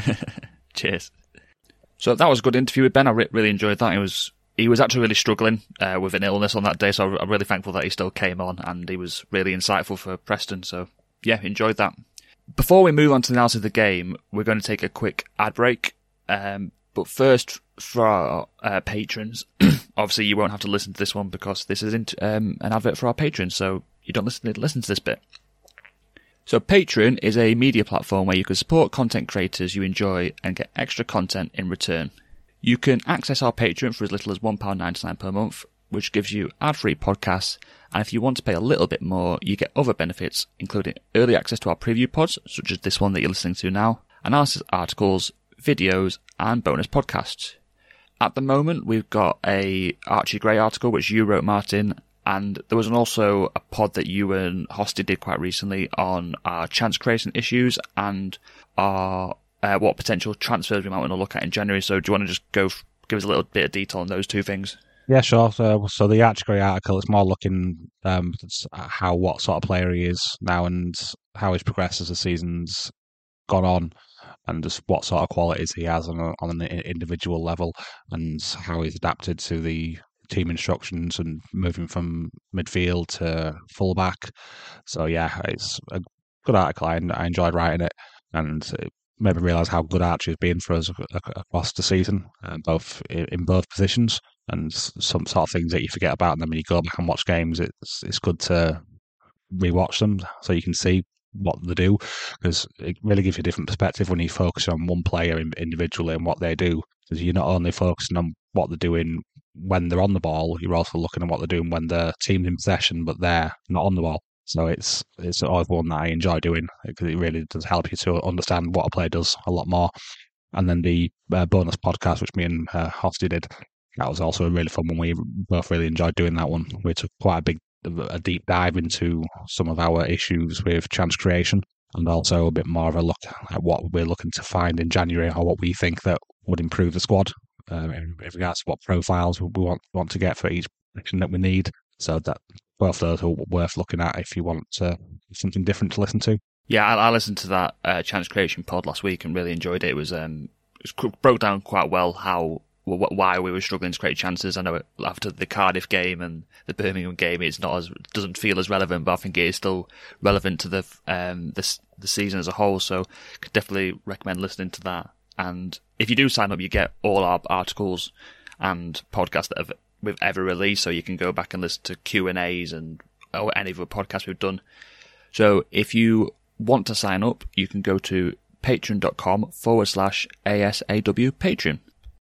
Cheers. So that was a good interview with Ben. I re- really enjoyed that. He was he was actually really struggling uh, with an illness on that day, so I'm really thankful that he still came on, and he was really insightful for Preston. So yeah, enjoyed that. Before we move on to the analysis of the game, we're going to take a quick ad break. Um, but first, for our uh, patrons, obviously you won't have to listen to this one because this isn't um, an advert for our patrons, so you don't listen to, listen to this bit. So Patreon is a media platform where you can support content creators you enjoy and get extra content in return. You can access our Patreon for as little as one pound ninety-nine per month, which gives you ad-free podcasts, and if you want to pay a little bit more, you get other benefits, including early access to our preview pods, such as this one that you're listening to now, analysis articles, videos, and bonus podcasts. At the moment, we've got a Archie Gray article, which you wrote, Martin, And there was an also a pod that you and Hosty did quite recently on our chance creation issues and our uh, what potential transfers we might want to look at in January. So do you want to just go f- give us a little bit of detail on those two things? Yeah, sure. So, so the Archgrey article is more looking um, at how what sort of player he is now and how he's progressed as the season's gone on, and just what sort of qualities he has on, a, on an individual level, and how he's adapted to the team instructions and moving from midfield to fullback. So yeah, it's a good article. I, I enjoyed writing it, and it made me realise how good Archie has been for us across the season, uh, both in both positions. And some sort of things that you forget about, and then when you go back and watch games, it's it's good to rewatch them so you can see what they do, because it really gives you a different perspective when you focus on one player individually and what they do. Because you're not only focusing on what they're doing when they're on the ball, you're also looking at what they're doing when the team's in possession but they're not on the ball. So it's it's always one that I enjoy doing, because it really does help you to understand what a player does a lot more. And then the uh, bonus podcast, which me and uh, Hosty did, that was also a really fun one. We both really enjoyed doing that one. We took quite a big, a deep dive into some of our issues with chance creation, and also a bit more of a look at what we're looking to find in January, or what we think that would improve the squad um, in regards to what profiles we want want to get for each position that we need. So that both those are worth looking at if you want uh, something different to listen to. Yeah, I, I listened to that uh, chance creation pod last week and really enjoyed it. It was um, it was, broke down quite well how. Why we were struggling to create chances. I know after the Cardiff game and the Birmingham game, it's not as doesn't feel as relevant, but I think it is still relevant to the um the the season as a whole. So, could definitely recommend listening to that. And if you do sign up, you get all our articles and podcasts that have, we've ever released, so you can go back and listen to Q and A's and or any of the podcasts we've done. So, if you want to sign up, you can go to patreon.com forward slash ASAW Patreon.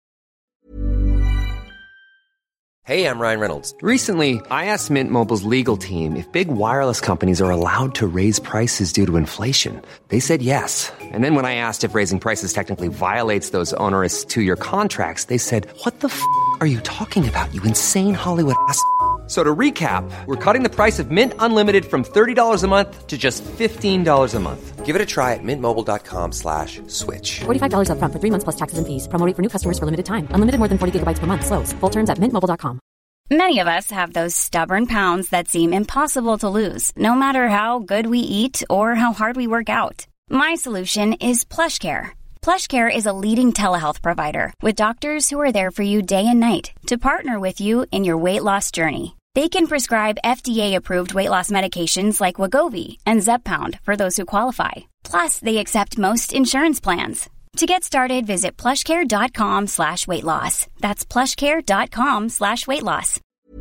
Hey, I'm Ryan Reynolds. Recently, I asked Mint Mobile's legal team if big wireless companies are allowed to raise prices due to inflation. They said yes. And then when I asked if raising prices technically violates those onerous two-year contracts, they said, what the f*** are you talking about, you insane Hollywood ass f- So to recap, we're cutting the price of Mint Unlimited from thirty dollars a month to just fifteen dollars a month. Give it a try at mintmobile.com slash switch. forty-five dollars up front for three months plus taxes and fees. Promo rate for new customers for limited time. Unlimited more than forty gigabytes per month. Slows full terms at mint mobile dot com. Many of us have those stubborn pounds that seem impossible to lose, no matter how good we eat or how hard we work out. My solution is PlushCare. PlushCare is a leading telehealth provider with doctors who are there for you day and night to partner with you in your weight loss journey. They can prescribe F D A-approved weight loss medications like Wegovy and Zepbound for those who qualify. Plus, they accept most insurance plans. To get started, visit plushcare.com slash weight loss. That's plushcare.com slash weight loss.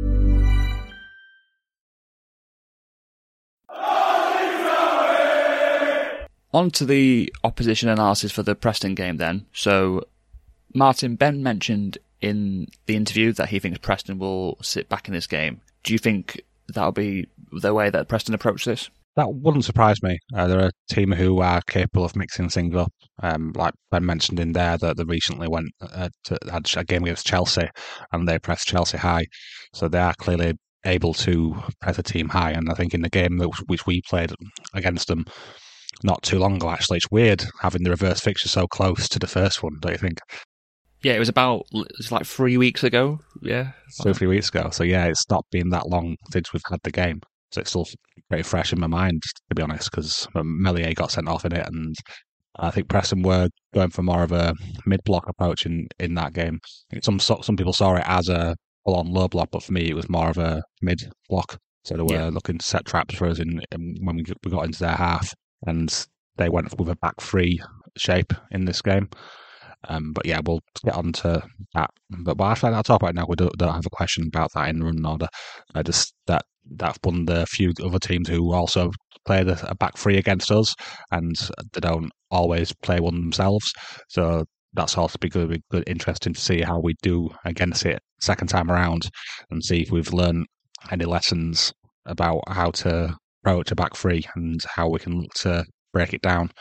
On to the opposition analysis for the Preston game then. So, Martin, Ben mentioned in the interview that he thinks Preston will sit back in this game. Do you think that'll be the way that Preston approach this? That wouldn't surprise me. Uh, they're a team who are capable of mixing things up. Um, like Ben mentioned in there, that they recently went uh, to had a game against Chelsea and they pressed Chelsea high. So they are clearly able to press a team high. And I think in the game that, which we played against them not too long ago, actually, it's weird having the reverse fixture so close to the first one, don't you think? Yeah, it was about, it's like three weeks ago. Yeah. Two or three weeks ago. So yeah, it's not been that long since we've had the game. So it's still pretty fresh in my mind, to be honest, because Meslier got sent off in it, and I think Preston were going for more of a mid-block approach in, in that game. Some some people saw it as a full-on low block, but for me it was more of a mid-block. So they were yeah. looking to set traps for us in, in, when we, we got into their half, and they went with a back three shape in this game. Um, but yeah, we'll get on to that. But, but actually, I'll talk about it now. We don't, don't have a question about that in running order. I just that that's one of the few other teams who also play a, a back three against us, and they don't always play one themselves. So that's also be good, be good, interesting to see how we do against it second time around, and see if we've learned any lessons about how to approach a back three and how we can look to break it down.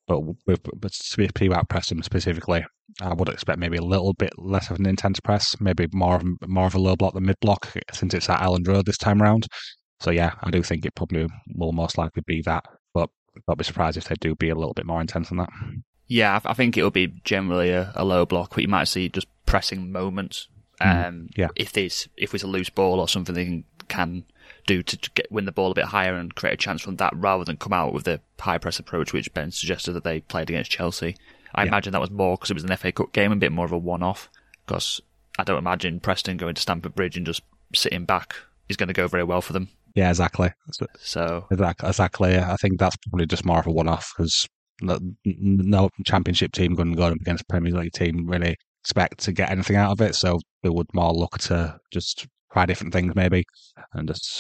But with, but speaking about Preston specifically, I would expect maybe a little bit less of an intense press, maybe more of, more of a low block than mid block, since it's at Elland Road this time round. So yeah, I do think it probably will most likely be that, but I'll be surprised if they do be a little bit more intense than that. Yeah, I think it'll be generally a, a low block, but you might see just pressing moments. Um, mm, yeah. If there's if there's a loose ball or something, they can, can do to get, win the ball a bit higher and create a chance from that, rather than come out with the high press approach, which Ben suggested that they played against Chelsea. I yeah. imagine that was more because it was an F A Cup game, a bit more of a one-off. Because I don't imagine Preston going to Stamford Bridge and just sitting back is going to go very well for them. Yeah, exactly. So exactly, exactly. I think that's probably just more of a one-off because no Championship team going to go up against a Premier League team really expect to get anything out of it. So they would more look to just try different things maybe and just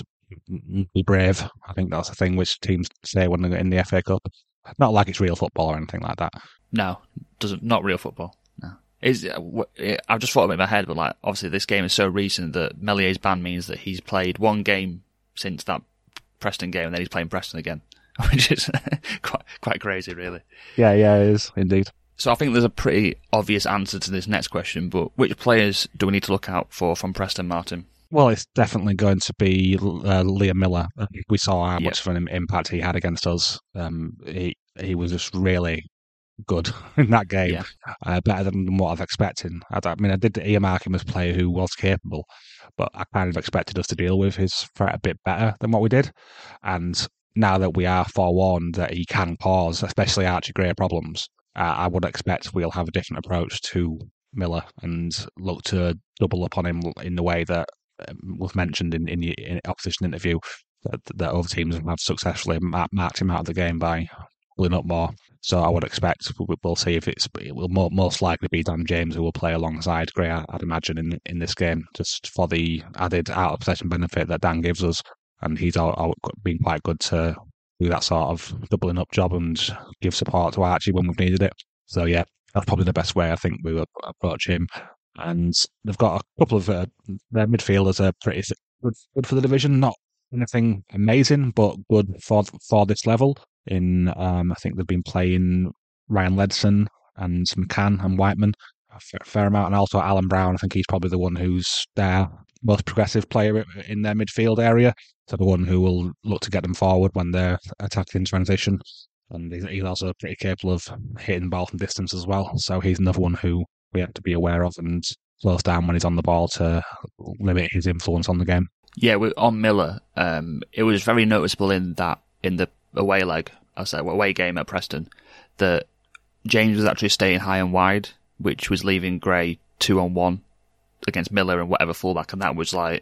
be brave. I think that's the thing which teams say when they're in the F A Cup. Not like it's real football or anything like that. No, doesn't not real football. No. Is I've just thought of it in my head, but like obviously this game is so recent that Mellier's ban means that he's played one game since that Preston game, and then he's playing Preston again, which is quite quite crazy, really. Yeah, yeah, it is indeed. So I think there's a pretty obvious answer to this next question, but which players do we need to look out for from Preston, Martin? Well, it's definitely going to be uh, Liam Miller. We saw how Yep. much of an impact he had against us. Um, he he was just really good in that game, Yeah. uh, better than what I've expected. I, I mean, I did earmark him as a player who was capable, but I kind of expected us to deal with his threat a bit better than what we did. And now that we are forewarned that he can cause, especially Archie Gray problems, uh, I would expect we'll have a different approach to Miller and look to double up on him in the way that um, was mentioned in, in the in opposition interview, that, that other teams have successfully mar- marked him out of the game by pulling up more. So I would expect we'll see if it's it will most likely be Dan James who will play alongside Gray, I'd imagine, in in this game, just for the added out of possession benefit that Dan gives us, and he's all, all been quite good to do that sort of doubling up job and give support to Archie when we've needed it. So yeah, that's probably the best way I think we will approach him. And they've got a couple of uh, their midfielders are pretty good, good for the division, not anything amazing, but good for for this level. In um, I think they've been playing Ryan Ledson and McCann and Whiteman a fair, fair amount, and also Alan Brown. I think he's probably the one who's their most progressive player in their midfield area. So the one who will look to get them forward when they're attacking in transition. And he's, he's also pretty capable of hitting the ball from distance as well. So he's another one who we have to be aware of and slows down when he's on the ball to limit his influence on the game. Yeah, on Miller, um, it was very noticeable in that in the away leg, I say away game at Preston, that James was actually staying high and wide, which was leaving Gray two on one against Miller and whatever fullback, and that was like,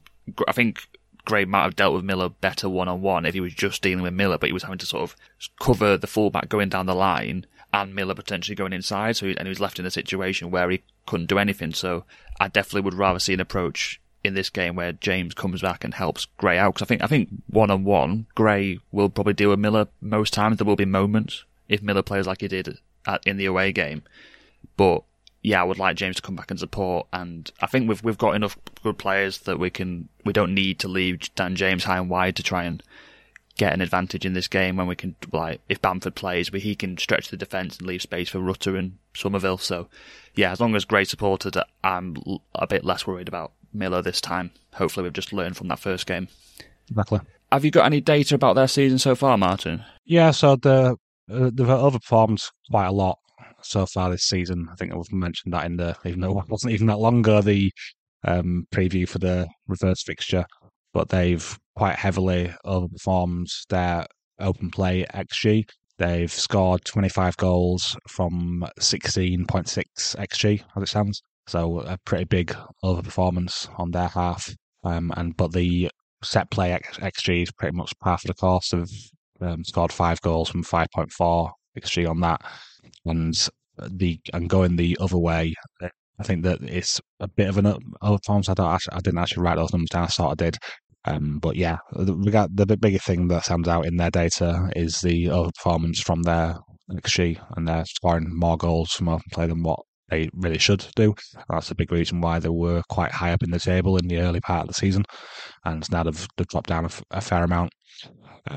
I think Gray might have dealt with Miller better one on one if he was just dealing with Miller, but he was having to sort of cover the fullback going down the line and Miller potentially going inside, so he, and he was left in a situation where he couldn't do anything. So I definitely would rather see an approach in this game where James comes back and helps Gray out, because I think I think one on one Gray will probably deal with Miller most times. There will be moments if Miller plays like he did at, in the away game, but yeah, I would like James to come back and support. And I think we've we've got enough good players that we can we don't need to leave Dan James high and wide to try and get an advantage in this game when we can, like, if Bamford plays, he can stretch the defence and leave space for Rutter and Somerville. So yeah, as long as Gray supported, I'm a bit less worried about Miller this time. Hopefully we've just learned from that first game. Exactly. Have you got any data about their season so far, Martin? Yeah, so the, uh, they've overperformed quite a lot so far this season. I think I've mentioned that in the, even though it wasn't even that long ago, the um, preview for the reverse fixture, but they've quite heavily overperformed their open play X G. They've scored twenty-five goals from sixteen point six X G, as it sounds. So a pretty big overperformance on their half. Um, and but the set play X G is pretty much par for the course. Of um, scored five goals from five point four X G on that. And the and going the other way, I think that it's a bit of an overperformance. I don't actually, I didn't actually write those numbers down. I sort of did. Um, but yeah, we got the bigger thing that stands out in their data is the overperformance from their X G, and they're scoring more goals from open play than what they really should do. That's a big reason why they were quite high up in the table in the early part of the season, and now they've, they've dropped down a, a fair amount. Um, but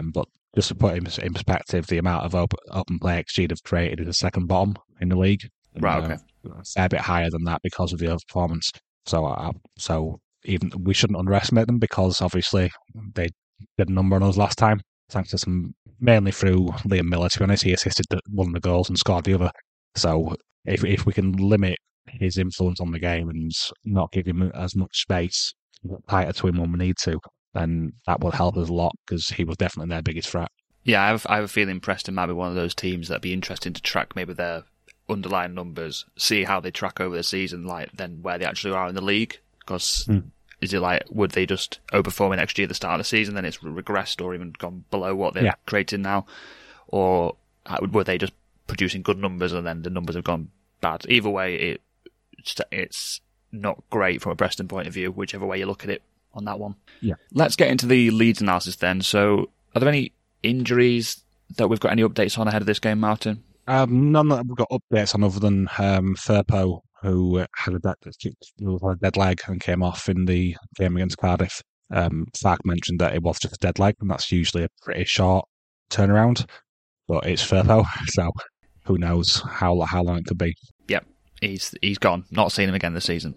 just to put it in perspective, the amount of open, open play X G they've created is the second bottom in the league. Right, okay. Uh, a fair bit higher than that because of the overperformance. So, uh, so even we shouldn't underestimate them because obviously they did a number on us last time, thanks to some, mainly through Liam Miller, to be honest. He assisted one of the goals and scored the other. So if if we can limit his influence on the game and not give him as much space, tighter to him when we need to, then that will help us a lot because he was definitely their biggest threat. Yeah, I have, I have a feeling Preston might be one of those teams that'd be interesting to track maybe their underlying numbers, see how they track over the season, like then where they actually are in the league. Because mm. is it like, would they just overperform in X G at the start of the season, then it's regressed or even gone below what they're yeah. creating now? Or were they just producing good numbers and then the numbers have gone bad? Either way, it it's not great from a Preston point of view, whichever way you look at it on that one. Yeah. Let's get into the Leeds analysis then. So, are there any injuries that we've got any updates on ahead of this game, Martin? Um, none that we've got updates on other than um, Firpo, who had a, dead, who had a dead leg and came off in the game against Cardiff. Um, Fark mentioned that it was just a dead leg, and that's usually a pretty short turnaround. But it's Firpo, so who knows how how long it could be. Yep, he's he's gone. Not seen him again this season.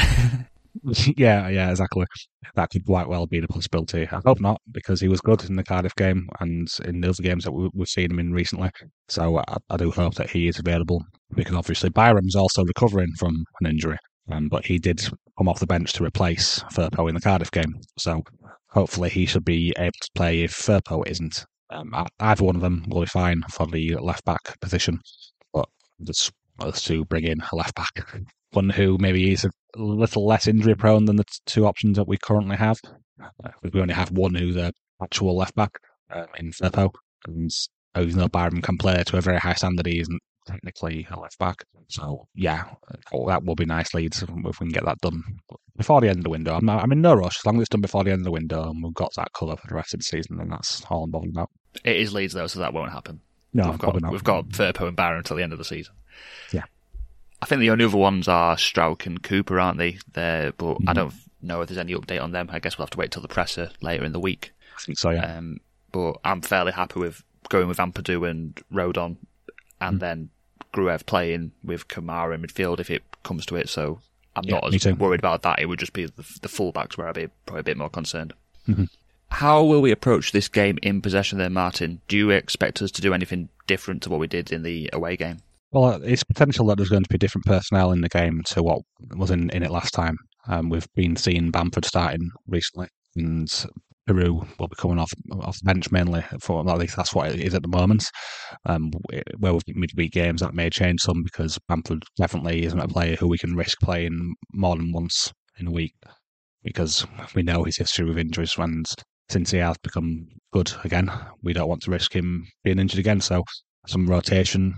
yeah, yeah, exactly. That could quite well be the possibility. I hope not, because he was good in the Cardiff game and in the other games that we, we've seen him in recently. So I, I do hope that he is available, because obviously Byram's also recovering from an injury, um, but he did come off the bench to replace Firpo in the Cardiff game. So hopefully he should be able to play if Firpo isn't. Um, either one of them will be fine for the left-back position, but just us to bring in a left-back. One who maybe is a little less injury prone than the two options that we currently have. Uh, we only have one who's an actual left back um, in Firpo, and even though Byram can play to a very high standard, he isn't technically a left back. So yeah, that will be nice, Leeds, if we can get that done before the end of the window. I'm, not, I'm in no rush. As long as it's done before the end of the window and we've got that colour for the rest of the season, then that's all I'm bothered about. It is Leeds though, so that won't happen. No, we've got, we've got Firpo and Byram until the end of the season. Yeah. I think the only other ones are Strauch and Cooper, aren't they? They're, but mm-hmm. I don't know if there's any update on them. I guess we'll have to wait till the presser later in the week. I think so, yeah. Um, but I'm fairly happy with going with Ampadu and Rodon, and mm-hmm. then Gruev playing with Kamara in midfield if it comes to it. So I'm yeah, not as worried about that. It would just be the, the fullbacks where I'd be probably a bit more concerned. Mm-hmm. How will we approach this game in possession then, Martin? Do you expect us to do anything different to what we did in the away game? Well, it's potential that there's going to be different personnel in the game to what was in, in it last time. Um, we've been seeing Bamford starting recently, and Peru will be coming off off the bench mainly. For at least that's what it is at the moment. Um, where we've midweek games, that may change some because Bamford definitely isn't a player who we can risk playing more than once in a week, because we know his history with injuries, and since he has become good again, we don't want to risk him being injured again. So some rotation.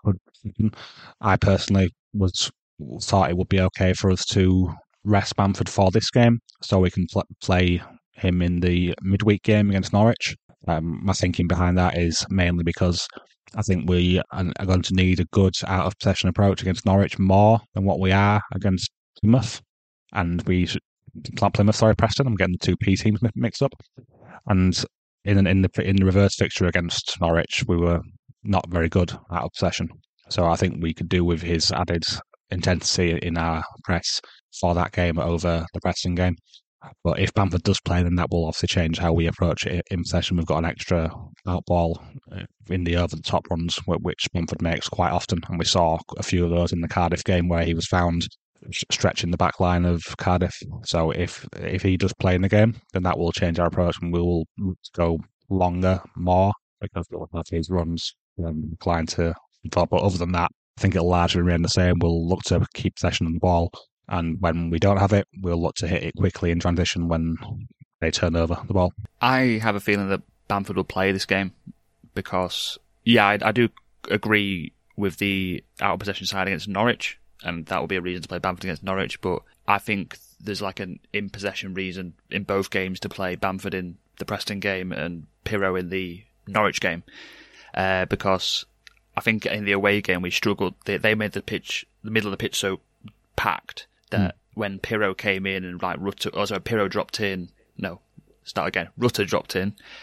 I personally was thought it would be okay for us to rest Bamford for this game, so we can pl- play him in the midweek game against Norwich. Um, my thinking behind that is mainly because I think we are going to need a good out of possession approach against Norwich more than what we are against Plymouth, and we not Plymouth, sorry, Preston. I'm getting the two P teams mixed up, and in in the in the reverse fixture against Norwich, we were not very good out of possession. So I think we could do with his added intensity in our press for that game over the Preston game. But if Bamford does play, then that will obviously change how we approach it in possession. We've got an extra out ball in the over the top runs, which Bamford makes quite often. And we saw a few of those in the Cardiff game where he was found stretching the back line of Cardiff. So if if he does play in the game, then that will change our approach and we will go longer, more, because we'll have his runs um, inclined to. But other than that, I think it'll largely remain the same. We'll look to keep possession of the ball, and when we don't have it, we'll look to hit it quickly in transition when they turn over the ball. I have a feeling that Bamford will play this game because, yeah, I, I do agree with the out of possession side against Norwich, and that will be a reason to play Bamford against Norwich, but I think there's like an in possession reason in both games to play Bamford in the Preston game and Pirro in the Norwich game, uh, because I think in the away game we struggled. They, they made the pitch, the middle of the pitch, so packed that mm. when Pirro came in and like Rutter, oh sorry, Pirro dropped in. No, start again. Rutter dropped in.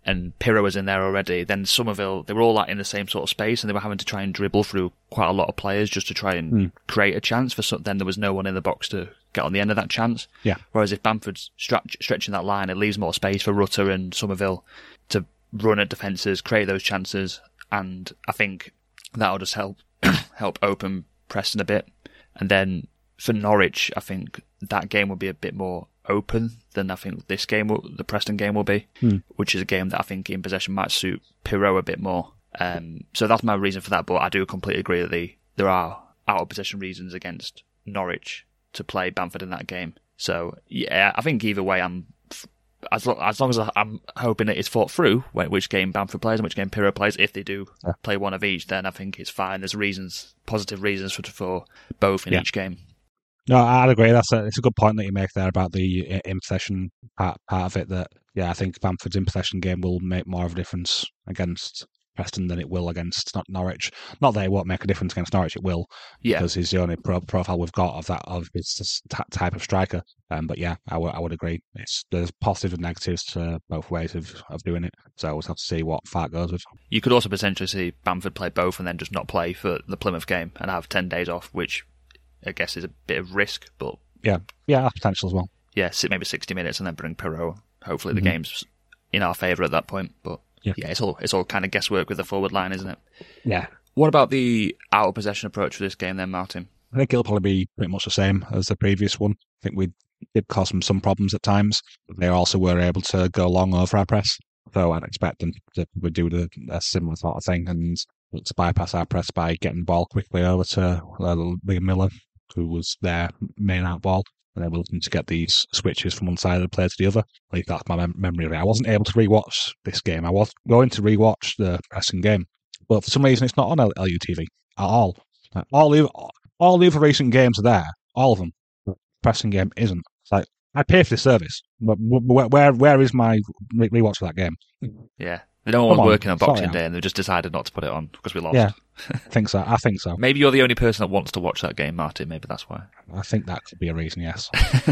and Pirro was in there already, then Somerville, they were all like in the same sort of space, and they were having to try and dribble through quite a lot of players just to try and mm. create a chance. For some, then there was no one in the box to get on the end of that chance. Yeah. Whereas if Bamford's stretch, stretching that line, it leaves more space for Rutter and Somerville to run at defences, create those chances, and I think that'll just help help open Preston a bit. And then for Norwich, I think that game will be a bit more open than I think this game, will, the Preston game will be, hmm. which is a game that I think in possession might suit Pirro a bit more. Um, so that's my reason for that, but I do completely agree that the, there are out of possession reasons against Norwich to play Bamford in that game. So yeah, I think either way, I'm as, lo- as long as I'm hoping it is fought through, which game Bamford plays and which game Pirro plays, if they do yeah. play one of each, then I think it's fine. There's reasons, positive reasons for, for both in yeah. each game. No, I'd agree. That's a, it's a good point that you make there about the in possession part, part of it. That yeah, I think Bamford's in possession game will make more of a difference against Preston than it will against not Norwich. Not that it won't make a difference against Norwich, it will, yeah. because he's the only pro- profile we've got of that of this t- type of striker. Um, but yeah, I, w- I would agree. It's there's positives and negatives to both ways of, of doing it. So we'll have to see what Fart goes with. You could also potentially see Bamford play both and then just not play for the Plymouth game and have ten days off, which I guess is a bit of risk, but yeah, yeah, that's potential as well. Yeah, maybe sixty minutes and then bring Pirro. Hopefully, the mm-hmm. game's in our favour at that point. But yeah. yeah, it's all it's all kind of guesswork with the forward line, isn't it? Yeah. What about the out of possession approach for this game, then, Martin? I think it'll probably be pretty much the same as the previous one. I think we did cause them some problems at times. They also were able to go long over our press, so I'd expect them to would do the, a similar sort of thing and to bypass our press by getting the ball quickly over to uh, Liam Miller, who was their main out ball, and they were looking to get these switches from one side of the play to the other. At least that's my mem- memory of it. I wasn't able to rewatch this game. I was going to rewatch the Preston game, but for some reason it's not on L- LUTV at all. Like, all the all the other recent games are there, all of them. The Preston game isn't. It's like, I pay for this service, but where where, where is my re- rewatch for that game? Yeah. No one was working on Boxing Day and they just decided not to put it on because we lost. Yeah, I think so. I think so. Maybe you're the only person that wants to watch that game, Martin. Maybe that's why. I think that could be a reason, yes.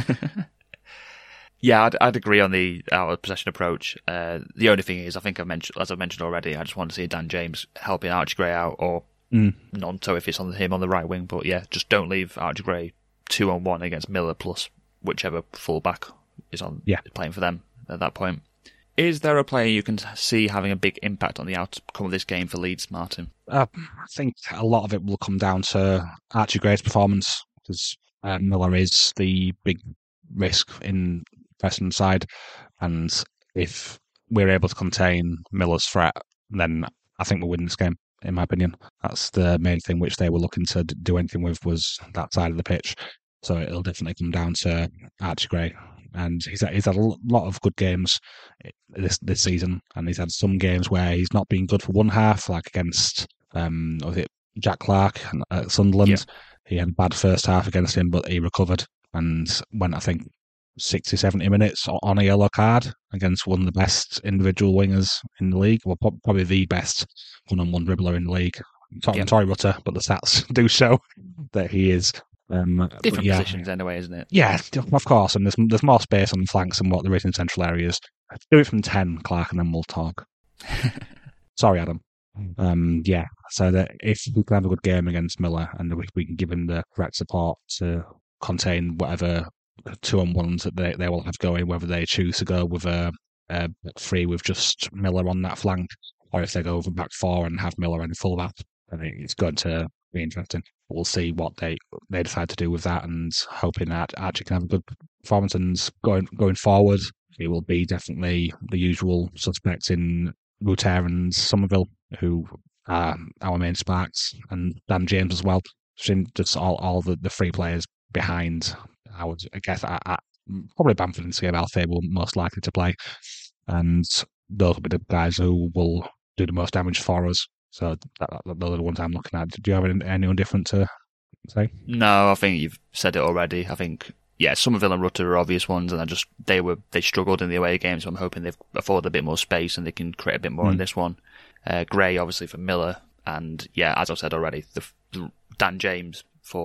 yeah, I'd, I'd agree on the out of possession approach. Uh, the only thing is, I think I've mentioned, as I've mentioned already, I just want to see Dan James helping Archie Gray out, or mm. Nonto if it's on him on the right wing. But yeah, just don't leave Archie Gray two on one against Miller plus whichever fullback is on yeah. playing for them at that point. Is there a player you can see having a big impact on the outcome of this game for Leeds, Martin? Uh, I think a lot of it will come down to Archie Gray's performance, because uh, Miller is the big risk in Preston's side, and if we're able to contain Miller's threat, then I think we'll win this game, in my opinion. That's the main thing which they were looking to do anything with, was that side of the pitch. So it'll definitely come down to Archie Gray. And he's had, he's had a lot of good games this this season, and he's had some games where he's not been good for one half, like against um, was it Jack Clark at Sunderland. Yeah. He had a bad first half against him, but he recovered and went, I think, sixty, seventy minutes on a yellow card against one of the best individual wingers in the league, well, probably the best one-on-one dribbler in the league. I'm yeah. sorry, Rutter, but the stats do show that he is. Um, Different yeah. positions anyway, isn't it? Yeah, of course, and there's there's more space on the flanks than what there is in central areas. Do it from ten, Clark, and then we'll talk. Sorry, Adam. Um, yeah, so that if we can have a good game against Miller and we, we can give him the correct support to contain whatever two-on-ones that they, they will have going, whether they choose to go with a, a three with just Miller on that flank, or if they go over back four and have Miller in full-back, I think it's going to be interesting. We'll see what they they decide to do with that, and hoping that Archie can have a good performance. And going going forward, it will be definitely the usual suspects in Rutter and Somerville, who are our main sparks, and Dan James as well. Just all, all the, the three players behind, I would I guess, I, I, probably Bamford and Skip Alfie will most likely to play. And those will be the guys who will do the most damage for us. So that, that, those are the ones I'm looking at. Do you have any, anyone different to say? No, I think you've said it already. I think, yeah, Somerville and Rutter are obvious ones, and I just they were they struggled in the away games, so I'm hoping they've afforded a bit more space and they can create a bit more mm. in this one. Uh, Gray, obviously, for Miller, and yeah, as I've said already, the, the Dan James for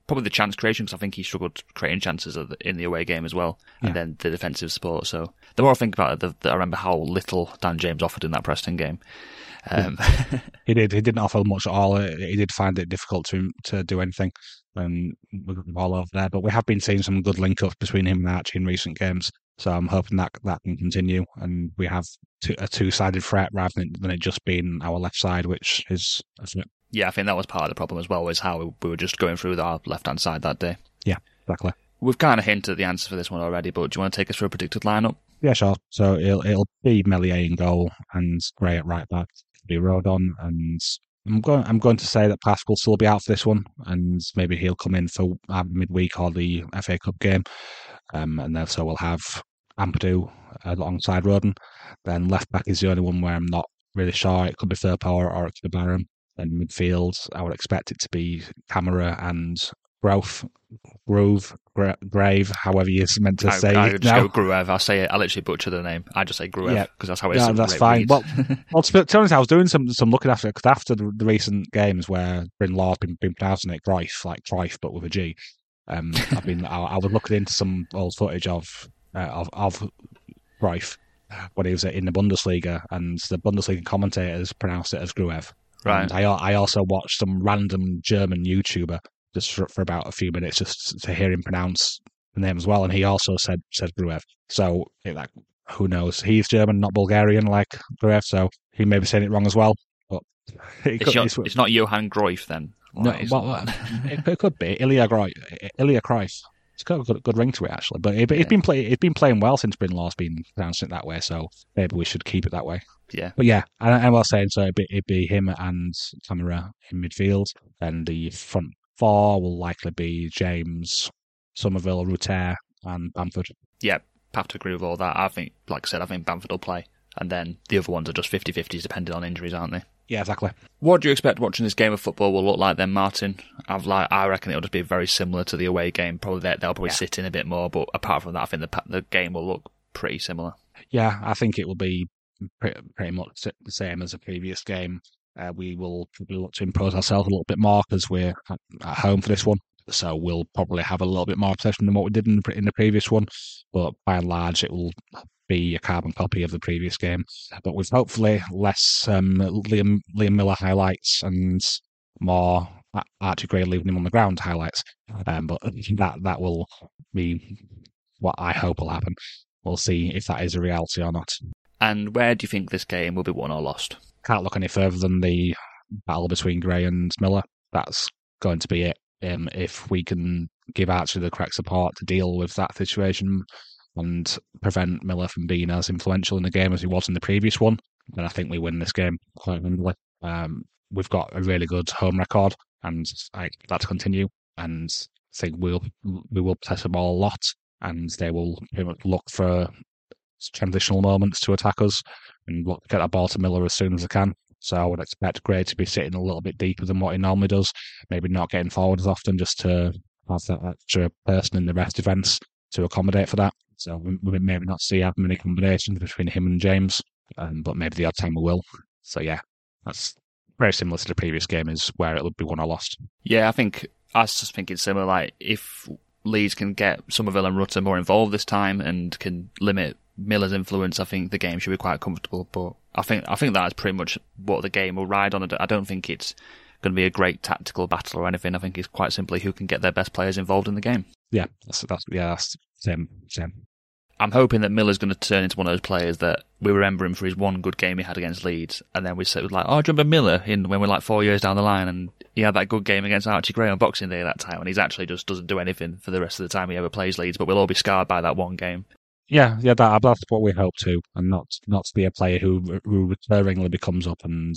probably the chance creation, because I think he struggled creating chances in the away game as well, and yeah. then the defensive support. So the more I think about it, the, the, I remember how little Dan James offered in that Preston game. Um, yeah. He did. He didn't offer much at all. He did find it difficult to to do anything um, with the ball over there. But we have been seeing some good link-ups between him and Archie in recent games. So I'm hoping that that can continue, and we have two, a two-sided threat rather than, than it just being our left side, which is. Yeah, I think that was part of the problem as well, was how we, we were just going through our left-hand side that day. Yeah, exactly. We've kind of hinted at the answer for this one already, but do you want to take us through a predicted lineup? Yeah, sure. So it'll it'll be Meslier in goal and Gray at right back. It'll be Rodon, and I'm going I'm going to say that Pascal will still be out for this one, and maybe he'll come in for uh, midweek or the F A Cup game. Um, and then so we'll have Ampadu alongside Rodon. Then left back is the only one where I'm not really sure. It could be Firpo or, or it could be Barham. Then midfield, I would expect it to be Camera and Grove, Grove, Gra- Grave, however you're meant to I, say I it would just now. go Gruev. I'll say it. I literally butcher the name. I just say Gruev because yeah. that's how it's. Yeah, that's fine. Well, well, to be honest, I was doing some some looking after it because after the, the recent games where Bryn Law's been been pronouncing it Greif, like Greif, but with a G. Um, I've been I, I was looking into some old footage of uh, of of Greif when he was in the Bundesliga, and the Bundesliga commentators pronounced it as Gruev. Right. And I I also watched some random German YouTuber just for, for about a few minutes just to hear him pronounce the name as well, and he also said said Gruev. So it, like, who knows? He's German, not Bulgarian, like Gruev, so he may be saying it wrong as well. But it it's, could, your, it's, it's not Johan Greif then. No, well, it, it could be Ilya Greif. Ilya Greif. It's got a good, good ring to it actually, but it, yeah. it's been play, it's been playing well since Bryn Law's been pronouncing it that way. So maybe we should keep it that way. Yeah, but yeah, I, I was saying so. It'd be, it'd be him and Camera in midfield, and the front four will likely be James, Somerville, Rutter, and Bamford. Yeah, have to agree with all that. I think, like I said, I think Bamford will play, and then the other ones are just fifty-fifties depending on injuries, aren't they? Yeah, exactly. What do you expect watching this game of football will look like then, Martin? I've like, I reckon it'll just be very similar to the away game. Probably they'll probably yeah. sit in a bit more, but apart from that, I think the the game will look pretty similar. Yeah, I think it will be pretty, pretty much the same as the previous game. Uh, we will probably look to impose ourselves a little bit more because we're at, at home for this one. So we'll probably have a little bit more possession than what we did in the, in the previous one. But by and large, it will be a carbon copy of the previous game. But with hopefully less um, Liam, Liam Miller highlights and more Archie Gray leaving him on the ground highlights. Um, but that that will be what I hope will happen. We'll see if that is a reality or not. And where do you think this game will be won or lost? Can't look any further than the battle between Gray and Miller. That's going to be it. Um, if we can give Archie the correct support to deal with that situation and prevent Miller from being as influential in the game as he was in the previous one, then I think we win this game quite handily. Um, we've got a really good home record, and I expect that to continue. And I think we'll we will possess the ball a lot, and they will pretty much look for transitional moments to attack us and look, get that ball to Miller as soon as they can. So I would expect Gray to be sitting a little bit deeper than what he normally does, maybe not getting forward as often, just to have that extra person in the rest defence to accommodate for that. So we, we maybe not see as many combinations between him and James, um, but maybe the odd time we will. So yeah, that's very similar to the previous game, is where it would be won or lost. Yeah, I think I just think it's similar. Like if Leeds can get Somerville and Rutter more involved this time and can limit Miller's influence, I think the game should be quite comfortable. But I think I think that's pretty much what the game will ride on. I don't think it's going to be a great tactical battle or anything. I think it's quite simply who can get their best players involved in the game. Yeah, that's, that's yeah, that's same same. I'm hoping that Miller's going to turn into one of those players that we remember him for his one good game he had against Leeds, and then we say like, oh, do you remember Miller in when we're like four years down the line, and he had that good game against Archie Gray on Boxing Day that time, and he's actually just doesn't do anything for the rest of the time he ever plays Leeds, but we'll all be scarred by that one game. Yeah, yeah, that, that's what we hope to, and not not to be a player who who recurringly becomes up and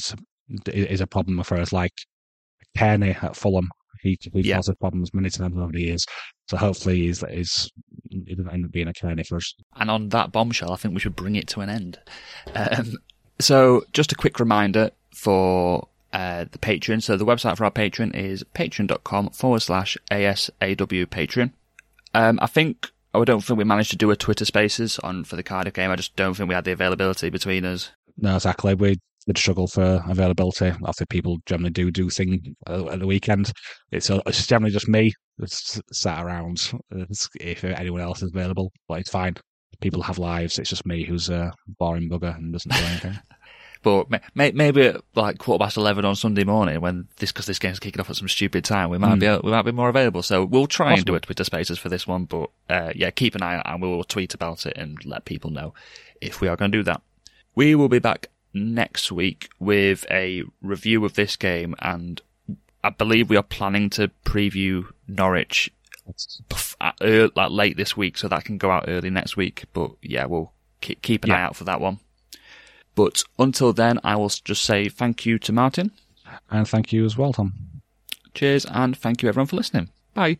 is a problem for us, like Kearney at Fulham. He he yeah. causes problems many times over the years, so hopefully he's, he's, he doesn't end up being a Kearney for us. And on that bombshell, I think we should bring it to an end. Um, so just a quick reminder for uh, the Patreon. So the website for our Patreon is patreon.com forward slash ASAW Patreon. Um, I think... I don't think we managed to do a Twitter Spaces on for the Cardiff game. I just don't think we had the availability between us. No, exactly. We did struggle for availability. I think people generally do do things at the weekend. It's, uh, it's generally just me that's sat around if anyone else is available, but it's fine. People have lives. It's just me who's a boring bugger and doesn't do anything. But may, maybe at like quarter past eleven on Sunday morning, when this because this game's kicking off at some stupid time, we might mm. be we might be more available. So we'll try Possible. and do a Twitter Spaces for this one. But uh, yeah, keep an eye out, and we will tweet about it and let people know if we are going to do that. We will be back next week with a review of this game, and I believe we are planning to preview Norwich at, uh, like late this week, so that can go out early next week. But yeah, we'll keep, keep an yeah. eye out for that one. But until then, I will just say thank you to Martin. And thank you as well, Tom. Cheers, and thank you everyone for listening. Bye.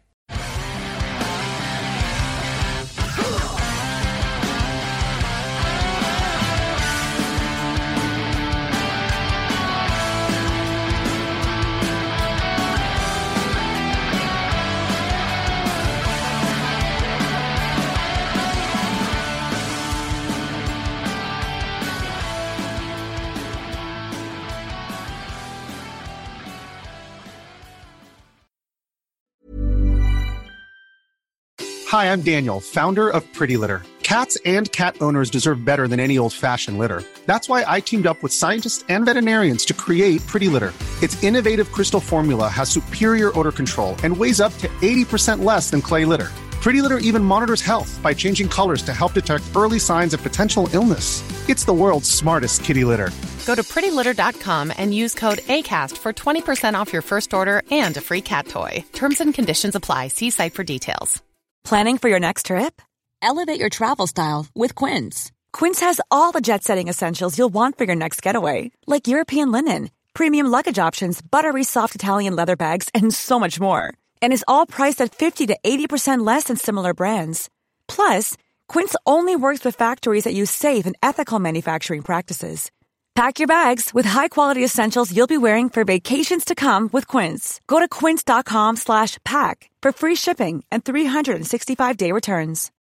Hi, I'm Daniel, founder of Pretty Litter. Cats and cat owners deserve better than any old-fashioned litter. That's why I teamed up with scientists and veterinarians to create Pretty Litter. Its innovative crystal formula has superior odor control and weighs up to eighty percent less than clay litter. Pretty Litter even monitors health by changing colors to help detect early signs of potential illness. It's the world's smartest kitty litter. Go to pretty litter dot com and use code ACAST for twenty percent off your first order and a free cat toy. Terms and conditions apply. See site for details. Planning for your next trip? Elevate your travel style with Quince. Quince has all the jet-setting essentials you'll want for your next getaway, like European linen, premium luggage options, buttery soft Italian leather bags, and so much more. And is all priced at fifty to eighty percent less than similar brands. Plus, Quince only works with factories that use safe and ethical manufacturing practices. Pack your bags with high-quality essentials you'll be wearing for vacations to come with Quince. Go to quince dot com slash pack for free shipping and three sixty-five day returns.